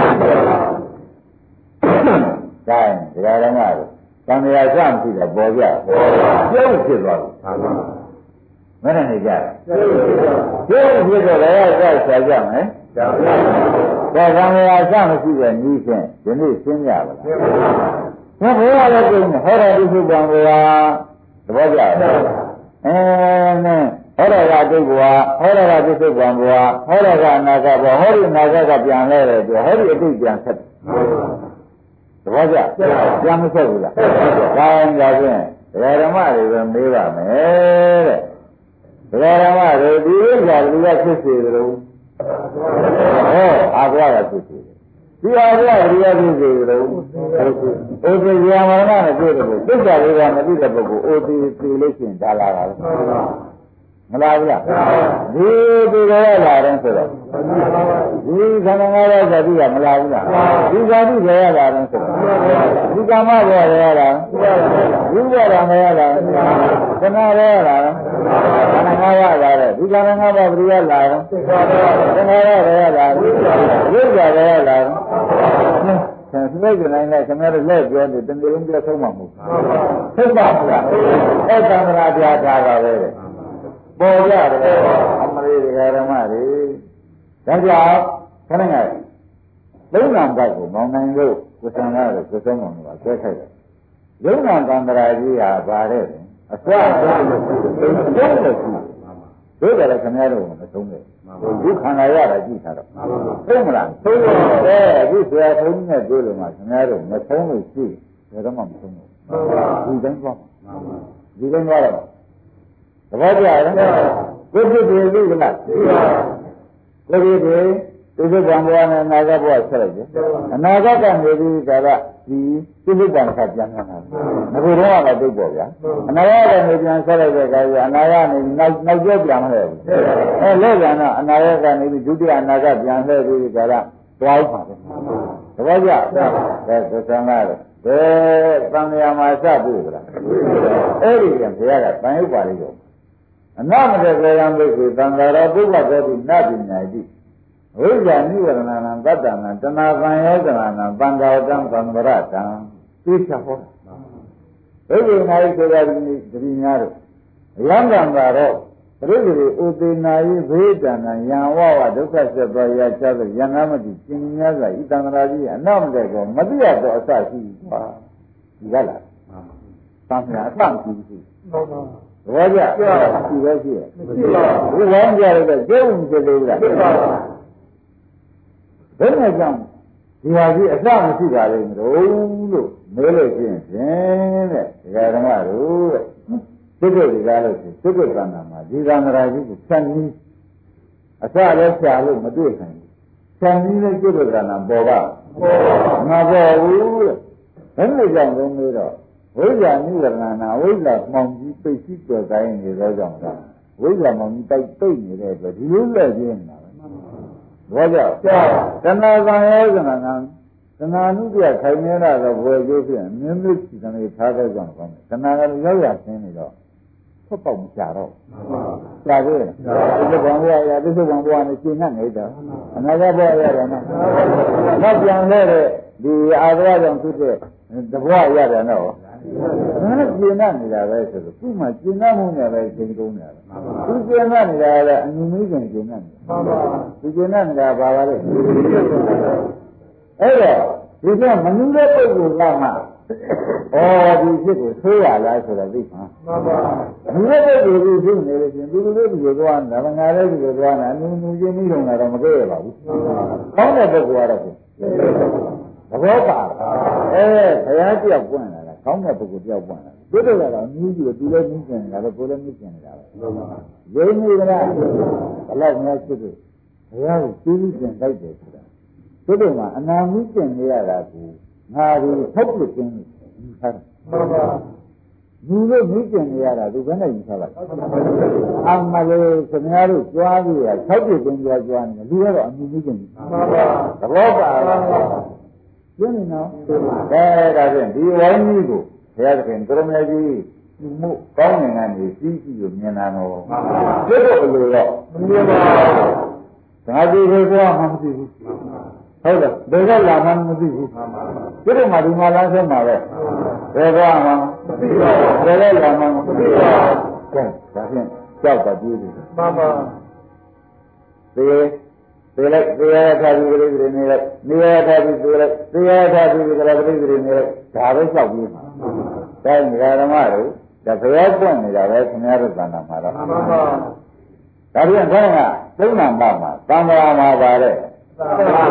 ဒါတရားဓမ္မတွေသံဃာစမ်းကြည့်တော့ပေါ်ကြပြုတ်ဖြစ်သွားပြီမနဲ့နေကြတယ်ပြုတ်ဖြစ်တော့လည်းဆက်ဆက်ကြမယ်ဒါသံဃာစမ်းမရှိတဲ့ဤဖြင့်ဒီနေ့ရှင်းကြပါလားဘုရားလည်းပြင်ဟောတော်ဒီစုပံဘုရားသဘောကျတယ်နဲ့ဟောရကဒုက္ခဝဟောရကဒုက္ခဝံဘဝဟောရကအနာဂတ်ဘဝဟောဒီအနာဂတ်ကပြန်လဲတယ်ဆိုဟောဒီအတိတ်ပြန်ဆက်သဘောကျပြန်မဆက်ဘူးလားဒါရင်ဒါဖြင့်ဒကာဓမ္မတွေပဲမေးပါမယ်တဲ့ဒကာဓမ္မတွေဒီဥစ္စာတွေကဖြစ်စေကြလို့ဟောအာဘဝကဖြစ်စေဒီအာဘဝတွေကဖြစ်စေကြလို့အိုသေဇာမရဏနဲ့တွေ့တယ်လို့သစ္စာတွေကမသိတဲ့ပုဂ္ဂိုလ်အိုသေသိလို့ရှိရင်ဒါလာတာမလားဘူးလားဒီရောလာတယ်ဆိုတော့ဒီခန္ဓာ၅ပါးဇာတိကမလားဘူးလားဒီဇာတိရောရလာတယ်ဆိုတော့ဒီကာမရောရလာဒီရတာမရလာခဏရောရလာခန္ဓာ၅ပါးလာတယ်ဒီခန္ဓာ၅ပါးဘယ်လိုလာလဲခဏရောရလာဝိဇ္ဇာရောလာဆံစလိုက်ကြနိုင်လဲခင်ဗျားတို့လက်ပြောတယ်တကယ်လုံးပြဆုံးမှာမဟုတ်ဘူးဟုတ်ပါဘူးလားအဲ့သံဃာတရားထားတာပဲပေါ်ကြတယ်အမလေးဓမ္မတွေဒါကြောင့်ခဏငယ်သုံးနာဘက်ကိုမောင်းနိုင်လို့ကိုယ်ဆံလာလို့ကိုယ်ဆုံးအောင်ကဆွဲထိုက်တယ်ယုံနာကံတရာကြီးဟာပါတဲ့အစွမ်းဆုံးလို့သုံးလို့ရှိတို့ကြလည်းခင်ဗျားတို့မသုံးနဲ့ဒုက္ခနာရတာကြည့်ထားတော့သုံးမလားသုံးတယ်အခုဆရာဘုန်းကြီးနဲ့တွေ့လို့မှခင်ဗျားတို့မသုံးလို့ရှိဘယ်တော့မှမသုံးဘူးဒီတိုင်းသွားဒီတိုင်းသွားတော့သဘောကျလားကိုဖြစ်တယ်သိလားကိုဖြစ်တယ်ဒီလိုကံပေါ်နဲ့အနာဂတ်ဘဝဆက်လိုက်တယ်အနာဂတ်ကနေပြီးဒါကဒီသိလိကံကပြန်လာတာငါတို့တော့လည်းသိပေါ့ဗျာအနာဂတ်ကနေပြန်ဆက်လိုက်တဲ့အခါကျအနာဂတ်ကနေနောက်ကျောပြန်မလဲဘူးလက်ပြန်တော့အနာဂတ်ကနေပြီးဒုတိယအနာဂတ်ပြန်လှည့်ပြီးဒါကသွားဥပါပဲသဘောကျသံဃာတော့ဘယ်သံဃာမှာစပြီလားအဲ့ဒီကဘုရားကတန်ရုပ်ပါလိမ့်တော့အနမတေကေယံဘိက္ခုသံဃာရောပုဗ္ဗတောတိနတိညာတိဝိဇ္ဇာနိဝရဏနာတတ္တနာတဏှာကံယောဇနာနာပန္ဒဝတံသံဝရတံသိချဟောဒိဋ္ဌိနာယဆိုတာဒီများတို့အယံကံကတော့ပရိသေဥသေနာယဘေးတဏ္ဏယံဝဝဒုက္ခဆက်သောရာချသောယန္နာမတိရှင်များစွာဤတံဃာကြီးအနောက်မတဲ့ကောမတိရသောအစရှိပါဒီကလားသံဃာအစရှိရှိဘောကြရှိပဲရှိရဲ့မရှိပါဘူးဘုရားကြားရတဲ့ကျုံဖြစ်လို့လားဖြစ်ပါဘယ်နဲ့ကြောင့်ဒီဟာကြီးအစမရှိပါလိမ့်မလို့မေးလို့ရှိရင်ဖြင့်တဲ့ဒကာဓမ္မတို့တဲ့စိတ်တွေကားလို့ရှိစိတ်ကံနာမှာဒီကံရာကြီးကိုဖြန့်ပြီးအစလည်းဖြာလို့မတွေ့နိုင်ဘူးဖြန့်ပြီးလည်းစိတ်ကံနာပေါ်ပါမပေါ်ဘူးတဲ့ဘယ်နဲ့ကြောင့်လဲမေးတော့ဝိဇ္ဇာနိဝရဏနာဝိဇ္ဇာမှောင်ကြီးပိတ်ရှိကြော်တိုင်းနေသောကြောင့်ကဝိဇ္ဇာမှောင်ကြီးတိုက်ပိတ်နေတဲ့အတွက်ဒီလိုလက်ပြင်းနေတာပဲဘောကြောင့်တဏှာကံယောဇနာနာတဏှာနုပြခိုင်နေတာတော့ဘယ်ကျိုးဖြစ်မြင်းမြစ်စီကံလေးထားတဲ့ကြောင့်ကောင်းတယ်တဏှာကလည်းရောက်ရဆင်းနေတော့ဖတ်ပေါက်မကြတော့ကြာသေးတယ်ဒီဘဝရဒီဘဝဘဝနဲ့ရှင်းနေနေတော့အနာဂတ်ဘဝရတယ်နော်နောက်ပြန်လဲတဲ့ဒီအာသဝကြောင့်ဖြစ်တဲ့တဘဝရတယ်နော်ဒါနဲ့ကျင့်နေတာပဲဆိုတော့ခုမှကျင့်မှုနဲ့ပဲကျင့်ကုန်တယ်သူကျင့်နေတာလည်းအညူမီးကျင့်နေတာမှန်ပါသူကျင့်နေတာဘာပါလဲအဲ့တော့ဒီကမနူးတဲ့ပုဂ္ဂိုလ်ကမှဒီဖြစ်ကိုသိရလားဆိုတော့သိမှာမှန်ပါနူးတဲ့ပုဂ္ဂိုလ်ကိုသိနေလို့ရှင်သူတို့ဒီလိုသွားနေတာငါလည်းဒီလိုသွားနေတာနူးချင်းပြီးတော့တော့မကြည့်ရပါဘူးကောင်းတဲ့ပုဂ္ဂိုလ်ကတော့သဘောပါဘုရားကြောက်ပွင့်လာတာကောင်းတဲ့ပုဂ္ဂိုလ်ကြောက်ပွင့်လာတယ်တို့ကတော့မြည်ပြီးသူလည်းမြည်ကျင်နေတာပဲကိုယ်လည်းမြည်ကျင်နေတာပဲရင်းနေကြလားဘယ်လောက်များဖြစ်လို့ဘုရားကိုသိပြီးကျင်လိုက်တယ်ဆိုတာတို့မှအနာမြည်ကျင်နေရတာကိုငါဒီထုတ်ပြခြင်းယူထားတယ်မှန်ပါလူလို့မြည်ကျင်နေရတာသူဘယ်နဲ့ယူထားပါလဲအမှန်လို့ခင်ဗျားတို့ကြွားပြီးတာထုတ်ပြခြင်းကြွားနေလူကတော့အမြည်မြည်ကျင်မှန်ပါသဘောပါရှင်းနေနော်ဒါဖြင့်ဒီဝိုင်းကြီးကိုဘုရားသခင်ကရမကြီးမှုကောင်းနေကနေကြီးကြီးကိုမြင်တာတော့ကျွတ်တော့လို့တော့မမြင်ပါဘူးဒါကြည့်လို့တော့မှမသိဘူးဟုတ်တယ်ဘယ်ကလာမှမသိဘူးကျွတ်တော့မှဒီမှာလားဆက်မှာပဲဘယ်ကမှမသိပါဘူးဘယ်ကလာမှမသိပါဘူးကဲဒါဖြင့်ကြောက်တာကြည့်တယ်မှန်ပါသေလိုက်သေရထားပြီးပြိတိနေလိုက်နေရထားပြီးသေလိုက်သေရထားပြီးပြိတိနေလိုက်ဒါပဲလျှောက်ပြီးမှာတိုင်းဓမ္မတို့ဒါဘုရားပွင့်နေတာပဲခင်ဗျားတို့သံဃာမှာတော့မှန်ပါဒါပြန်ခေါင်းကသုံးနာမမှာသံဃာမှာပါတဲ့ဒါ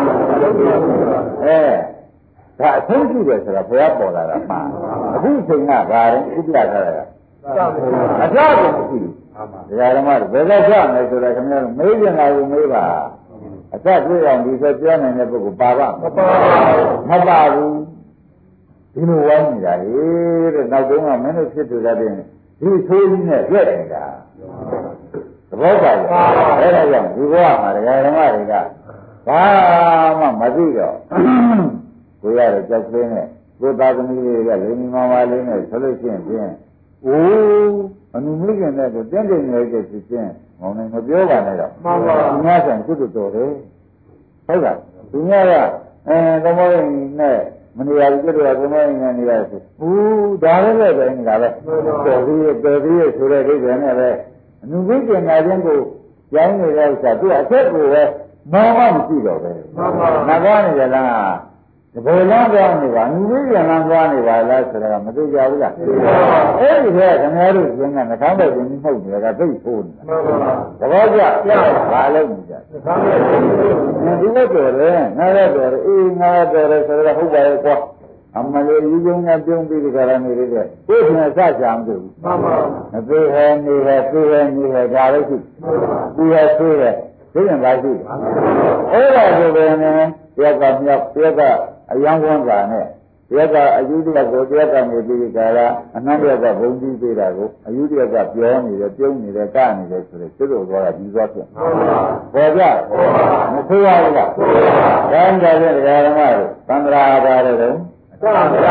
အဆုံးရှိတယ်ဆိုတာဘုရားပေါ်လာတာမှာအခုချိန်ကဘာလဲဥပ္ပဒါထားတာအကြောက်ကိုမရှိဘူးဓမ္မတို့ဘယ်ကကြောက်လဲဆိုတာခင်ဗျားတို့မေးပြန်လာလို့မေးပါအသက်တွေ့အောင်ဒီဆိုပြောနိုင်တဲ့ပုဂ္ဂိုလ်ပါပါမပါဘူးဒီလိုဝိုင်းနေတာလေတဲ့နောက်တုန်းကမင်းတို့ဖြစ်တူတဲ့ဒီဆိုးကြီးနဲ့ပြည့်နေတာသဘောပါလားအဲ့ဒါကြောင့်ဒီဘဝမှာဓမ္မတွေကဘာမှမသိတော့ကိုရတဲ့ကြောက်ကလေးနဲ့ကိုသားသမီးတွေကလိမ္မာမာလေးနဲ့ဆိုလို့ရှိရင်ဖြင့်အိုးအနုမိခင်တဲ့ကိုတင်းတင်းနေတဲ့ဖြစ်ချင်းမောင်နိုင်မပြောပါနဲ့တော့မှန်ပါဘူး။များဆိုင်ကျွတ်တော်တယ်။ဟုတ်လား။သူများကသမောရင်နဲ့မနေရာကျွတ်တော်သမောရင်နဲ့နေရာဆို။ဦးဒါလည်းပဲနေတာပဲ။တော်ပြီးဆိုတဲ့ဒိဋ္ဌိနဲ့ပဲအနုမိခင်နာခြင်းကိုကျောင်းနေတဲ့ဥစ္စာသူအဆက်ကိုပဲမောဟမရှိတော့ပဲနာသွားနေကြလားဘယ်လမ်းသွားနေပါလူလေးပြန်လမ်းသွားနေပါလားဆိုတော့မသိကြဘူးလားအဲ့ဒီကခင်ဗျားတို့ကျင်းကနှကောင်းတဲ့ရှင်မှုတ်နေတာသိဖို့နေတာသဘောကျဘာလို့နေကြဒီလိုပြောတယ်ငါလည်းပြောတယ်အေးငါပြောတယ်ဆိုတော့ဟုတ်ပါရဲ့ကွာအမလေးယူကျုံနဲ့ပြုံးပြီးကြရနေတယ်ကိုယ်ကစကြံဘူးမသေးဟဲနေဟဲသေးဟဲနေဟဲဒါလည်းရှိသူဟဲဆွေးတယ်သိရင်ပါရှိအဲ့ဒါဆိုရင်တရားကမြောက်တရားကအယံဝန်းစာနဲ့တရားကအယူတရားကိုတရားကနေပြီးကြတာအနန္တရကဘုံကြီးပေးတာကိုအယူတရားကပြောနေတယ်ပြုံးနေတယ်ကနေတယ်ဆိုတော့သူတို့ကပြီးသွားပြန်ပေါ်ကြမဆိုးရဘူးလားဒါကြောင့်လည်းတရားဓမ္မတို့သံဃာပါတယ်တော့အစ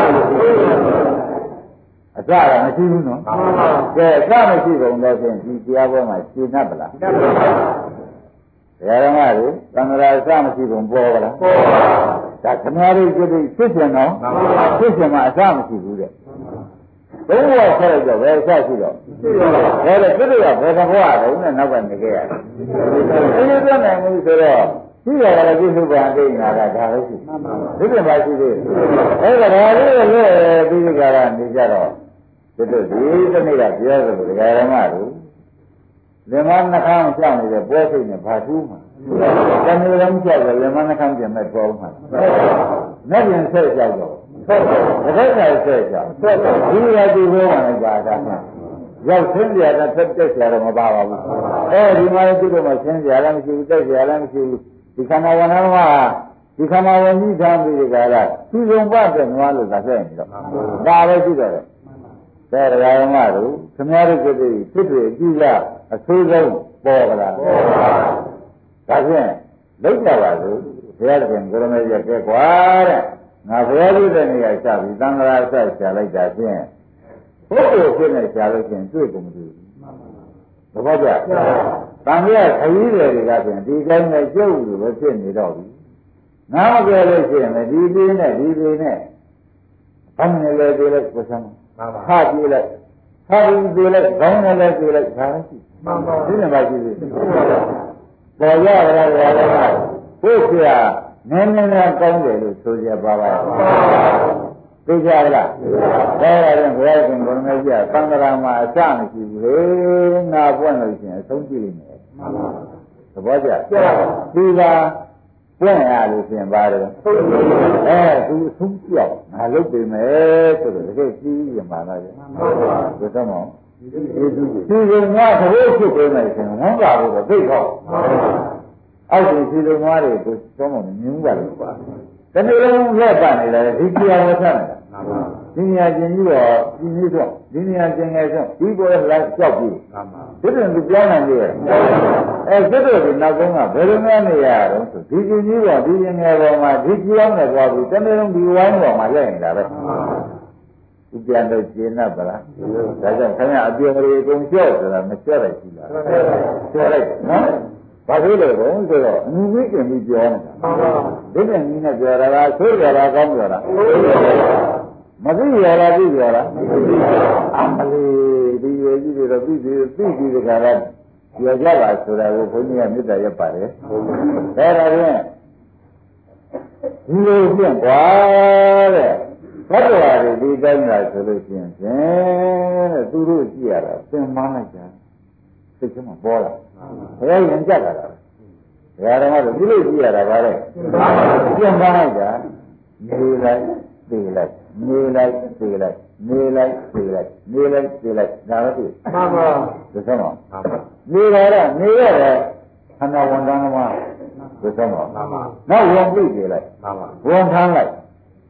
ကမရှိဘူးနော်ကဲအစမရှိကုန်တော့ဖြင့်ဒီတရားပွဲမှာရှင်းတတ်ပလားတရားဓမ္မတွေသံဃာအစမရှိကုန်ပေါ်ပါလားပေါ်ပါဒါခမားလေးကြည့်ဖြစ်ရှင်တော့ဖြစ်ရှင်မှာအစမရှိဘူးတဲ့ဘုရားဆက်လိုက်တော့ဘယ်အစရှိတော့ဒါလည်းသူတို့ကဘယ်သဘောအရုံးနဲ့နောက်ကနေခဲ့ရတယ်ဒီလိုပြနိုင်မှုဆိုတော့ရှိရတယ်ပြည့်စုံပါသိနေတာကဒါပဲရှိဒီပြင်ပါရှိသေးတယ်အဲ့ဒါလေးလည်းပြီးကြတာနေကြတော့တို့ဒီတနေ့ကပြောသလိုဒကာရမတို့လင်မနှခမ်းရှောက်နေတဲ့ပွဲစိတ်နဲ့ဘာထူးမှာတနေ့လုံးရှောက်တယ်လင်မနှခမ်းပြင်မဲ့ပေါ်မှာနဲ့ပြင်ဆက်ရှောက်တော့တစ်ခါဆက်ရှောက်ဒီရည်ဘုရားနဲ့ကြာတာရောက်ဆင်းကြတာတက်ကြရတော့မပါပါဘူးအဲဒီမှာသူတို့မှဆင်းကြလည်းမရှိဘူးတက်ကြလည်းမရှိဘူးဒီခန္ဓာဝဏ္ဏမှာဒီခန္ဓာဝဏ္ဏကြီးထားပြီးကြတာသူ့ုံပတ်တဲ့နွားလို့သာဆက်နေတော့ဒါပဲရှိတော့တယ်တရားဓမ္မတို့ခမည်းတော်ကိစ္စဖြစ်ဖြစ်အကြည့်ရအဆိုးဆုံးပေါ်ကြလားပေါ်ပါဒါဖြင့်လောက်ကြပါလို့ဘုရားရှင်ကိုရမေကြီးကဲကွာတဲ့ငါဘုရားကြီးတဲ့နေရာရှာပြီးသံဃာဆက်ရှာလိုက်တာဖြင့်ဘုရားဖြစ်နေရှာလို့ရှင်တွေ့ကုန်မလို့သဘောကျတန်မြတ်ခရီးတွေကဖြင့်ဒီတိုင်းနဲ့ကျုပ်လိုပဲဖြစ်နေတော့ပြီငါမပြောလို့ရှိရင်ဒီသေးနဲ့ဒီသေးနဲ့ဘာနဲ့လဲသေးလဲကိုစမ်းခါပြေးလိုက်ခါပြီးသေးလိုက်ခေါင်းနဲ့လဲပြေးလိုက်ဒါရှိမှန်ပါဒီနေ့မှရှိသေးပေါ်ရပါလားဘုရားနည်းနည်းနဲ့ကောင်းတယ်လို့ဆိုကြပါပါသိကြလားဒါရင်ဘုရားရှင်ဘုရားကြီးကသံဃာမှာအစမရှိဘူးလေငါပွင့်လို့ရှိရင်အဆုံးကြည့်နေမှန်ပါသဘောကျဒီကပွင့်ရလို့ရှိရင်ပါတယ်သူဆုံးပြောက်ငါလုပ်ပေမယ်ဆိုတော့တကယ်ကြီးရင်ပါလားမှန်ပါဘယ်တော့မှဒီကငါသဘောဖြစ်ပေမယ်ဆိုရင်ဝမ်းသာလို့သိတော့အောက်ဒီလိုငါတွေကိုသုံးမမြင်ဘူးပါလို့ပါတနေ့လုံးရက်ပါနေတယ်ဒီတရားဝတ်ထားနေတာဒီနေရာချင်းကြီးတော့ဒီနည်းတော့ဒီနေရာချင်းငယ်ဆုံးဒီပေါ်လိုက်ကြောက်ပြီးဒီပြင်သူပြောင်းနိုင်လေစစ်တို့ကနောက်ဆုံးကဘယ်လိုများနေရတော့ဆိုဒီချင်းကြီးတော့ဒီချင်းငယ်ပေါ်မှာဒီကြောင်းနဲ့သွားပြီးတနေ့လုံးဒီဝိုင်းပေါ်မှာလက်နေတာပဲဒီပြန်တော့ကျင်းတော့ဗလားဒါကြောင့်ခင်ဗျအပြေရီအကုန်ကြောက်ဆိုတာမကြောက်လိုက်ဘူးလားကြောက်လိုက်နော်ဘာဖြစ်လို့လဲဆိုတော့အမှုကြီးကျင်ပြီးပြောနေတာဒီပြန်ကြီးနဲ့ပြောတာကဆိုးကြတာကောင်းကြတာမသိရလားသိကြလားအမလေးဒီရွယ်ကြီးတွေတော့သိပြီးတခါတော့ပြောကြပါဆိုတာကိုဘုန်းကြီးကမေတ္တာရပ်ပါတယ်ဒါဒါဖြင့်ဒီလိုဖြင့်ကွာတဲ့ဘတ်တော်ရီဒီတိုင်းလာဆိုလို့ရှိရင်တဲ့သူတို့ကြည့်ရတာသင်မှန်းလိုက်တာသိချင်မှပေါ်လာဘယ်ရင်ကြက်လာတာဘယ်တော့မှဒီလိုကြည့်ရတာဗါတဲ့ပြန်ပါလိုက်တာနေလိုက်သိလိုက်နေလိုက်သိလိုက်နေလိုက်သိလိုက်နေလိုက်သိလိုက်ဒါတော့သိမှန်ပါသိစမ်းပါနေရတာနေရတယ်ခန္ဓာဝန်တန်းမှာသိစမ်းပါမှန်ပါနောက်ဝန်ပြည့်သိလိုက်မှန်ပါဝန်ထမ်းလိုက်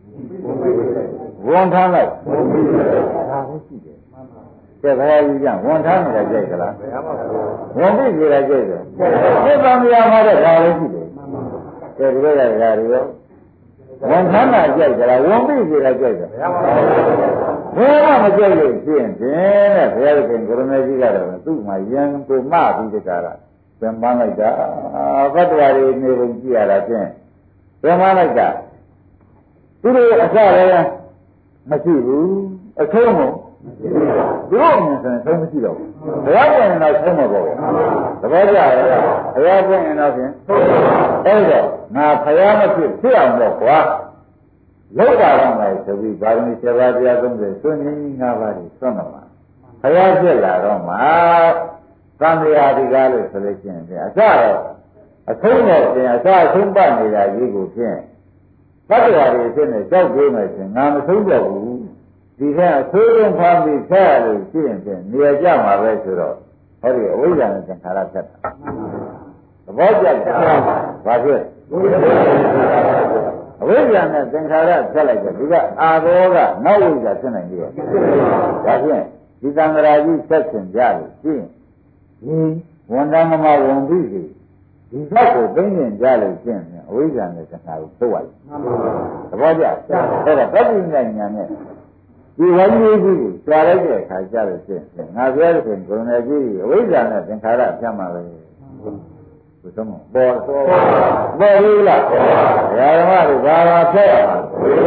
ဝန်ထမ်းလိုက်ဒါပဲရှိတယ်ကျက်ခါကြီးကဝန်ထမ်းနေတာကြိုက်ကြလားဝန်ပြည့်နေတာကြိုက်တယ်သိပ္ပံမြာမှာတော့ဒါပဲရှိတယ်ကျက်ဒီလိုကဓာရီရောဝန်ထမ်းတာကြိုက်ကြလားဝန်ပြည့်နေတာကြိုက်တယ်ဘယ်မှမကြိုက်လို့ဖြစ်ရင်တဲ့ဘုရားရှင်ကိုရမေကြီးကတော့သူ့မှာယံကိုမပြီးတကားပြန်ပန်းလိုက်တာဘတ်တော်ရီနေပုံကြည့်ရတာဖြင့်ပြန်ပန်းလိုက်တာသူတို့အစလည်းမရှိဘူးအဆုံးကိုသူတို့အမြင်ဆိုရင်သုံးမရှိတော့ဘူးဘုရားပွင့်ရင်တော့သုံးမှာပေါ့သဘောကျလားဘုရားပွင့်ရင်တော့ဖြင့်အဲ့တော့ငါဘုရားမဖြစ်အောင်တော့ကွာလောက်ပါတော့မယ်ဆိုပြီးဗာရမီ7ပါးတရား30စွန့်နေ5ပါးကိုစွန့်တော့မှာဘုရားဖြစ်လာတော့မှာသံဃာဒီကားလို့ဆိုလို့ရှိရင်အစတော့အဆုံးတော့ပြင်အစအဆုံးပတ်နေတာကြီးကိုဖြင့်တတ္တဝါတွေဖြစ်နေကြောက်ပြေးမယ်ဆိုရင်ငါမဆုံးတော့ဘူးဒီကအဆိုးဆုံးဖမ်းပြီးဆက်ရလို့ရှိရင်ဖြင့်နေရာကြမှာပဲဆိုတော့ဟောဒီအဝိဇ္ဇာနဲ့သင်္ခါရဖြတ်တာသဘောကျတယ်ဘာဖြစ်အဝိဇ္ဇာနဲ့သင်္ခါရဖြတ်လိုက်တယ်ဒီကအာဘောကနောက်ဝိဇ္ဇာဖြစ်နိုင်တယ်ဒါဖြင့်ဒီသံဃာကြီးဆက်ရှင်ကြလို့ရှိရင်ဒီဝန်တမမဝန်ပြီးစီဒီဘက်ကိုသိနေကြလို့ရှိရင်အဝိဇ္ဇာနဲ့သင်္ခါရကိုထုတ်ရတယ်သဘောကျအဲ့ဒါပဋိညာဉာဏ်နဲ့ဒီဝိညာဉ်ကြီးကိုကြားလိုက်တဲ့အခါကျလို့ရှိရင်ငါပြောတဲ့ဆိုရင်ဂုဏ်နဲ့ကြီးအဝိဇ္ဇာနဲ့သင်္ခါရဖြတ်မှာပဲဘုဆုံးပေါ်လို့လားဓမ္မတို့ဘာသာဖြတ်ရမှာ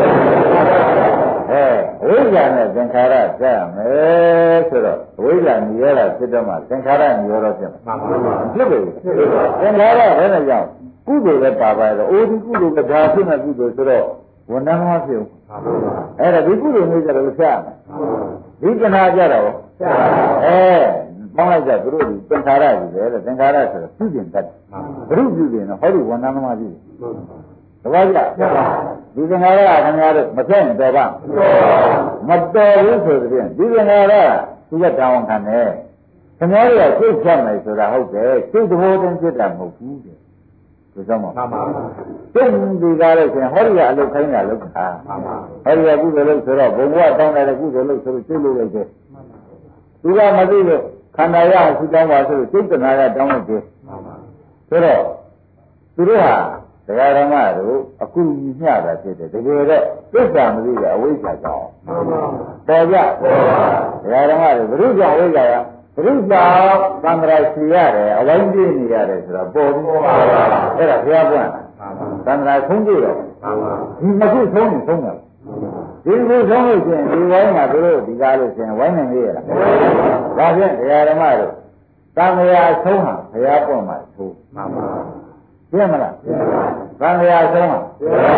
အဝိဇ္ဇာနဲ့သင်္ခါရဖြတ်ရမယ်ဆိုတော့အဝိဇ္ဇာညရတာဖြစ်တော့မှသင်္ခါရညရောတော့ဖြစ်မှာဖြစ်ပြီသင်္ခါရဘယ်နဲ့ကြောင့်ကုသိုလ်လည်းပါပါတော့အိုဒီကုသိုလ်ကဒါဖြစ်မဲ့ကုသိုလ်ဆိုတော့ဝန်ထမ်းမဖြစ်ဘူးအဲ့ဒါဒီကုသိုလ်မျိုးကြတော့ဖြတ်ရမယ်ဒီကနာကြတော့ဖြတ်ပေါင်းလိုက်ကြသူတို့ဒီသင်္ခါရကြီးပဲတဲ့သင်္ခါရဆိုတော့ပြုကျင်တတ်ဘုရုပြုကျင်တော့ဟောဒီဝန်ထမ်းသမားကြီးတပည့်ကြဒီသင်္ခါရကခင်ဗျားတို့မဖြတ်ရင်တော်ပါမတော်ဘူးဆိုတဲ့ဒီသင်္ခါရသူကတောင်းခံတယ်ခင်ဗျားတို့ကစိတ်ဖြတ်မယ်ဆိုတာဟုတ်တယ်စိတ်သဘောတည်းဖြစ်တာမဟုတ်ဘူးတဲ့ဒီကြောင့်မှန်ပါဘူးစိတ်ဒီကားလို့ဆိုရင်ဟောဒီကအလုပ်ခိုင်းတာလုပ်တာဟောဒီကကုသိုလ်လုပ်ဆိုတော့ဘုံဘဝတောင်းတဲ့ကုသိုလ်လုပ်ဆိုလို့စိတ်လုပ်လိုက်တယ်သူကမသိလို့ခန္ဓာရအောင်သူတောင်းပါဆိုလို့စိတ်တနာရတောင်းလိုက်တယ်ဆိုတော့သူတို့ဟာတရားဓမ္မတို့အခုကြီးမျှတာဖြစ်တယ်တကယ်တော့သစ္စာမသိတဲ့အဝိဇ္ဇာကြောင့်ပေါ်ကြတရားဓမ္မတွေဘုရုကြောင့်အဝိဇ္ဇာကဘုရုကြောင့်သံဃာရှိရတယ်အဝိဇ္ဇာနေရတယ်ဆိုတော့ပေါ်ပြီးအဲ့ဒါဘုရားပွင့်သံဃာဆုံးကြည့်တော့ဒီမခုဆုံးရင်ဆုံးတယ်ဒီလိုဆုံးလို့ရှိရင်ဒီဝိုင်းမှာတို့ဒီကားလို့ရှိရင်ဝိုင်းနိုင်ရလားဒါဖြင့်တရားဓမ္မတို့သံဃာဆုံးဟာဘုရားပွင့်မှာသို့မှန်ပါပြည့်မလားသံဃာဆုံးဟာ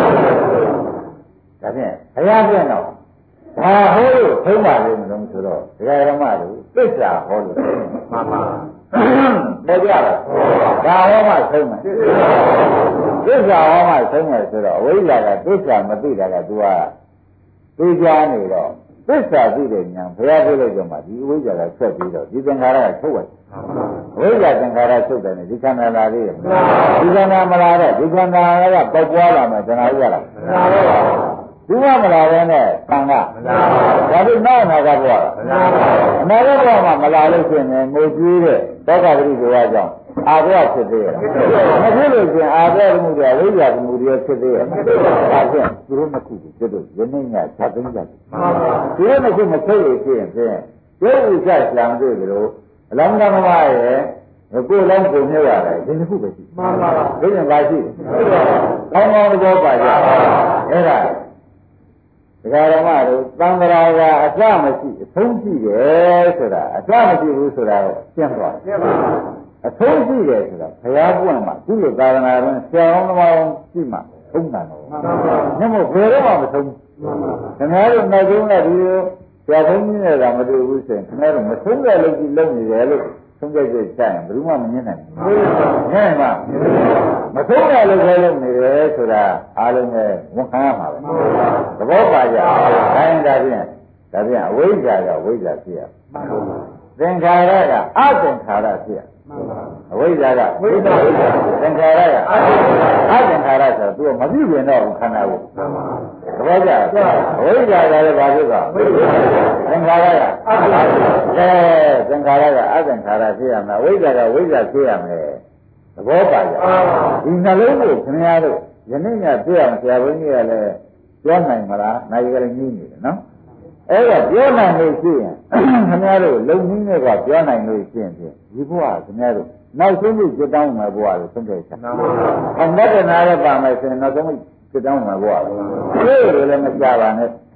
ဒါဖြင့်ဘုရားပွင့်တော့ဘာဟောလို့ဆုံးပါလိမ့်မလို့ဆိုတော့တရားဓမ္မတို့သစ္စာဟောလို့မှန်ပါပေါ်ကြလားဒါဟောမှဆုံးမယ်သစ္စာဟောမှဆုံးမယ်ဆိုတော့အဝိဇ္ဇာကသစ္စာမသိတာက तू ကသိကြနေတော့သစ္စာသိတဲ့ဉာဏ်ဘုရားပြလိုက်တော့မှဒီအဝိဇ္ဇာကဆက်ပြီးတော့ဒီသင်္ခါရကထုတ်လိုက်အဝိဇ္ဇာသင်္ခါရထုတ်တယ်ဒီခန္ဓာလာလေးဒီခန္ဓာမလာတော့ဒီခန္ဓာကပေါက်ပွားလာမယ်တဏှာဥရလားဒီကမလာပဲနဲ့သံဃာဒါပြီးနောက်နာကဘွားအနာဂတ်ဘွားမှာမလာလို့ရှိရင်ငိုကြွေးတဲ့သောကပတိဘွားကြောင့်အာဘွားဖြစ်သေးရဲ့မဖြစ်လို့ရှိရင်အာဘွားမှုတွေဝိဇ္ဇာမှုတွေဖြစ်သေးရဲ့ဒါဖြင့်သူတို့နှစ်ခုကိုကျွတ်ယနေ့ညချက်သိမ်းကြတယ်သူတို့နှစ်ခုမထုတ်လို့ရှိရင်ဖြင့်ဒီဥစ္စာဆံတွေ့ကြလို့အလောင်းကမမရဲ့ကိုယ်လုံးကိုမြုပ်ရတယ်ဒီနှစ်ခုပဲရှိမှန်ပါပါဒီရင်ပါရှိကောင်းကောင်းတော့ပါကြအဲ့ဒါဒကာရမတို့သံဃာကအစမရှိအဆုံးရှိတယ်ဆိုတာအစမရှိဘူးဆိုတာကိုရှင်းသွားရှင်းပါအဆုံးရှိတယ်ဆိုတာဘုရားပွင့်မှာသူ့ရဲ့သာသနာ့တွင်ဆရာတော်တော်ရှိမှသုံးတာတော့မှန်ပါပါညမို့ဘယ်တော့မှမဆုံးဘူးခင်ဗျားတို့နောက်ဆုံးကဒီလိုဆရာဘုန်းကြီးနဲ့ကမတွေ့ဘူးဆိုရင်ခင်ဗျားတို့မဆုံးတဲ့လုပ်ကြီးလုပ်နေတယ်လို့ဆုံးဖြတ်ချက်ချရင်ဘယ်သူမှမငြင်းနိုင်ဘူးငြင်းမှာမဆုံးတဲ့လုပ်ခဲလုပ်နေတယ်ဆိုတာအားလုံးပဲဝန်ခံရမှာပဲသဘောပါကြဒါရင်ဒါဖြင့်အဝိဇ္ဇာကဝိဇ္ဇာဖြစ်ရသင်္ခါရကအသင်္ခါရဖြစ်ရအဝိဇ္ဇာကဝိဇ္ဇာသင်္ခါရကအသင်္ခါရဆိုတော့သူကမပြုပြင်တော့ဘူးခန္ဓာကိုသဘောကျအဝိဇ္ဇာကလည်းဘာဖြစ်သွားသင်္ခါရကအသင်္ခါရသင်္ခါရကအသင်္ခါရဖြစ်ရမယ်အဝိဇ္ဇာကဝိဇ္ဇာဖြစ်ရမယ်သဘောပါကြဒီနှလုံးကိုခင်ဗျားတို့ယနေ့ညပြအောင်ဆရာဘုန်းကြီးကလည်းပြောနိုင်မလားနိုင်ကြလည်းညင်းနေတယ်နော်အဲ့ဒါပြောနိုင်လို့ရှိရင်ခင်ဗျားတို့လုံနည်းနဲ့ကပြောနိုင်လို့ရှိရင်ဒီဘုရားခင်ဗျားတို့နောက်ဆုံးပြီးကြတောင်းမှာဘုရားကိုဆုံးဖြတ်ချက်အမတ္တနာရပါမယ်ဆိုရင်နောက်ဆုံးပြီးကြတောင်းမှာဘုရားလို့လည်းမကြပါနဲ့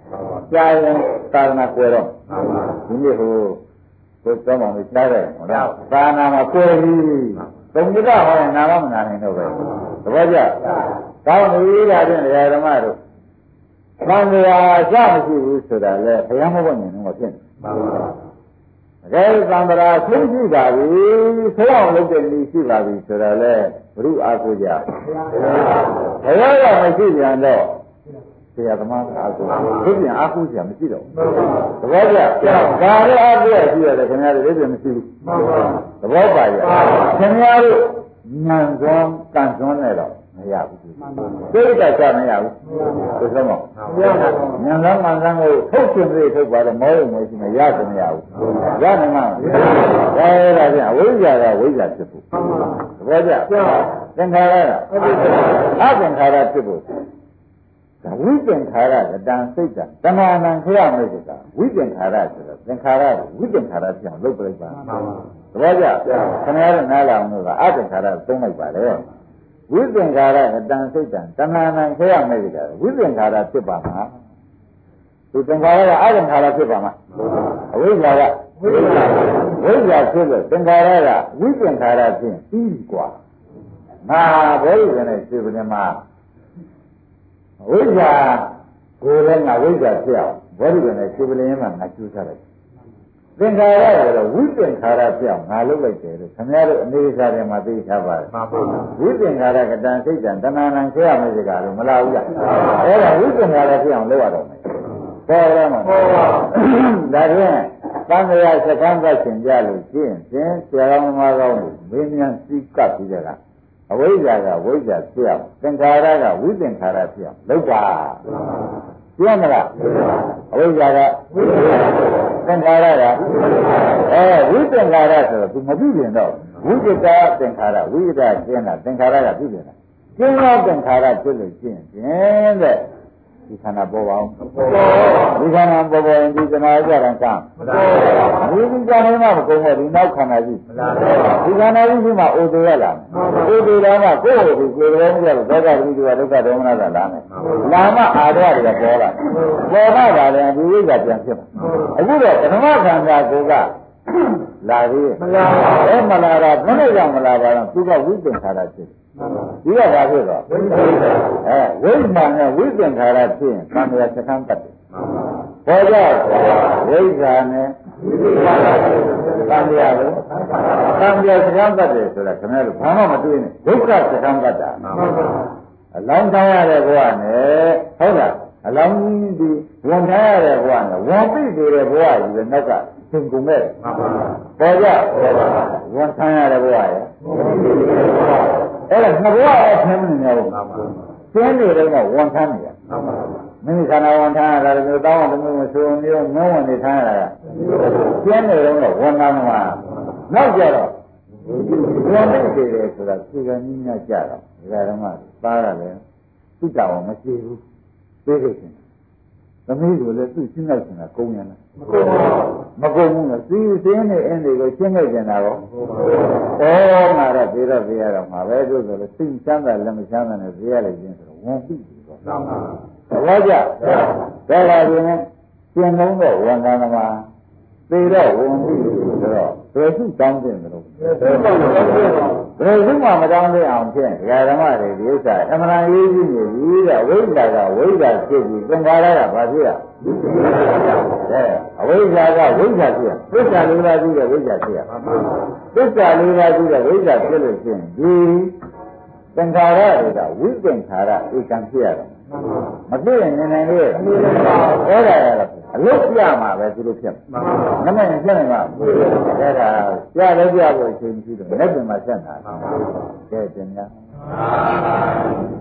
ကြာရင်သာသနာကွယ်တော့ဒီနေ့ဟိုကိုယ်တော်မောင်ကြီးကြားတယ်ဟုတ်လားသာနာမှာကွယ်ပြီသုံးကြဟောရင်နာမမနာနိုင်တော့ပဲသဘောကျကောင်းပြီဒါဖြင့်ဓမ္မတို့သံဃာအစမရှိဘူးဆိုတာလေဘုရားမဟုတ်နေတော့ဖြစ်နေတယ်သံဃာဆုံးရှိပါပြီဆုံးအောင်လုပ်တဲ့လူရှိပါပြီဆိုတာလေဘုရုအားကိုကြဘုရားကမရှိပြန်တော့ဆရာသမားအားကိုဒီပြန်အားကိုကြမရှိတော့သဘောကျဒါလည်းအားကိုရှိရတယ်ခင်ဗျားတို့ဒီပြန်မရှိဘူးသဘောပါရဲ့ခင်ဗျားတို့ဉာဏ်စွမ်းကံစွမ်းနဲ့တော့မရဘူးသိက္ခာချမရဘူးသိစမောဉာဏ်စွမ်းမှန်စွမ်းကိုထုတ်ရှင်ပြေထုတ်ပါတော့မောရုံမရှိမရကြမရဘူးရနိုင်မှာဒါပြန်အဝိဇ္ဇာကဝိဇ္ဇာဖြစ်ဖို့သဘောကျသင်္ခါရကအသင်္ခါရဖြစ်ဖို့ဒါဝိသင်္ခါရကတန်စိတ်တတဏှာနံခရမေတ္တာဝိသင်္ခါရဆိုတော့သင်္ခါရဝိသင်္ခါရပြောင်းလုပ်ပြလိုက်ပါသဘောကျခင်ဗျားတို့နားလအောင်လို့ကအသင်္ခါရသုံးလိုက်ပါလေဝိသင်္ခါရကတန်စိတ်တတဏှာနံခရမေတ္တာဝိသင်္ခါရဖြစ်ပါမှာဒီသင်္ခါရကအသင်္ခါရဖြစ်ပါမှာအဝိဇ္ဇာကဝိဇ္ဇာဖြစ်လို့သင်္ခါရကဝိသင်္ခါရဖြင့်ပြီးပြီกว่าငါဘောဓိကနေစေပနေမှာဝိဇ္ဇာကိုယ်လည်းငါဝိဇ္ဇာဖြစ်အောင်ဘောဓိကနေစေပလင်းမှာငါကျူးထားလိုက်သင်္ခါရကတော့ဝိသင်္ခါရဖြစ်အောင်ငါလုပ်လိုက်တယ်လို့ခင်ဗျားတို့အနေစာတွေမှာသိထားပါတယ်ဝိသင်္ခါရကတန်စိတ်တန်တဏှာနံဆရာမေစကားလို့မလားဘူးလားအဲ့ဒါဝိသင်္ခါရဖြစ်အောင်လုပ်ရတော့မယ်ပေါ်ရမှာဒါဖြင့်သံဃာစကံကရှင်ကြလို့ရှင်းဆရာတော်မကောင်းလို့မင်းများစီးကပ်ပြီးကြတာအဝိဇ္ဇာကဝိဇ္ဇာဖြစ်အောင်သင်္ခါရကဝိသင်္ခါရဖြစ်အောင်လုပ်ပါပြမလားအဝိဇ္ဇာကသင်္ခါရကဝိသင်္ခါရဆိုတော့သူမပြုပြင်တော့ဝိจิตာသင်္ခါရဝိจิตာကျင်းတာသင်္ခါရကပြုပြင်တာကျင်းသောသင်္ခါရဖြစ်လို့ရှင်းခြင်းတဲ့ဒီခန္ဓာပေါ်ပါအောင်ဒီခန္ဓာပေါ်ပေါ်ရင်ဒီခန္ဓာကြတာကံဒီခန္ဓာမှမကုန်ဘူးဒီနောက်ခန္ဓာကြီးဒီခန္ဓာကြီးမှအိုသေးရလားအိုသေးတာမှကိုယ့်ကိုယ်ကိုယ်တော်မကြလို့ဒုက္ခတိကဒုက္ခဒေါမနကလာမယ်လာမှအာရတွေကပေါ်လာပေါ်လာတယ်ဒီဝိဇ္ဇာပြန်ဖြစ်မှာအခုတော့ပထမခန္ဓာကိုကလာသေးမလာဘူးမလာတာဘယ်နဲ့ကြောင့်မလာပါတော့သူကဝိသင်္ခါရဖြစ်ဒီကဘာဖြစ်တော့ဝိမာန်နဲ့ဝိသင်္ခါရဖြစ်ရင်သံဃာစကံတတ်တယ်ဘောကြဝိဇ္ဇာနဲ့သံဃာလို့သံဃာစကံတတ်တယ်ဆိုတာခင်ဗျားတို့ဘာမှမတွေးနဲ့ဒုက္ခစကံတတ်တာအလောင်းထားရတဲ့ဘဝနဲ့ဟုတ်လားအလောင်းဒီဝန်ထားရတဲ့ဘဝနဲ့ဝန်ပိနေတဲ့ဘဝကြီးပဲနောက်ကသင်ကုန်မဲ့ပေါ်ကြဝန်ထားရတဲ့ဘဝရဲ့အဲ့ဒါနှစ်ဘဝအထင်းနေတယ်ကျင်းနေတော့ဝန်ထမ်းနေရမိမိခန္ဓာဝန်ထမ်းရတာလည်းတောင်းအောင်မျိုးမဆိုမျိုးငုံဝင်နေထမ်းရတာကျင်းနေတော့ဝန်ထမ်းမှာနောက်ကြတော့ဝန်နေတယ်ဆိုတာသူကနည်းနည်းကြတော့ဒါဓမ္မသားရတယ်သူ့တောင်းမရှိဘူးသိခဲ့တယ်သမီးတို့လည်းသူ့ရှင်းလိုက်နေတာကုန်းရလားမကုန်းဘူးလားစီးစင်းနေအင်းတွေကိုရှင်းလိုက်ကြတာရောဩငါတော့ပြေတော့ပြေရတော့မှာပဲတို့ဆိုလို့စိတ်ချမ်းသာလည်းမချမ်းသာနဲ့ပြေရလိုက်ခြင်းဆိုတော့ဝန်ပြီးပြီတော့သဘောကျဒါလာရင်ရှင်းလုံးတော့ဝန်ကံသမားသေတော့ဝန်ပြီးပြီဆိုတော့ဘယ်သူတောင်းတင်တယ်လို့ဘယ်သူမှမတောင်းတင်အောင်ဖြင့်ဒကာဓမ္မတွေဒီဥစ္စာအမှန်ရေးကြည့်နေပြီတဲ့ဝိဇ္ဇာကဝိဇ္ဇာဖြစ်ပြီးသင်္ခါရကဘာဖြစ်ရအဝိဇ္ဇာကဝိဇ္ဇာဖြစ်ရသစ္စာလေးပါးကြီးတဲ့ဝိဇ္ဇာဖြစ်ရသစ္စာလေးပါးကြီးတဲ့ဝိဇ္ဇာဖြစ်လို့ရှိရင်ဒီသင်္ခါရတွေကဝိသင်္ခါရဧကံဖြစ်ရတယ်မသိရင်နေနိုင်လေအဲ့ဒါအလုတ်ပြမှာပဲသူတို့ဖြစ်မှာနမရင်ဖြစ်နေမှာအဲ့ဒါပြလည်းပြဖို့အချိန်ရှိတယ်လက်ပြင်မှာဆက်တာကဲတင်ညာ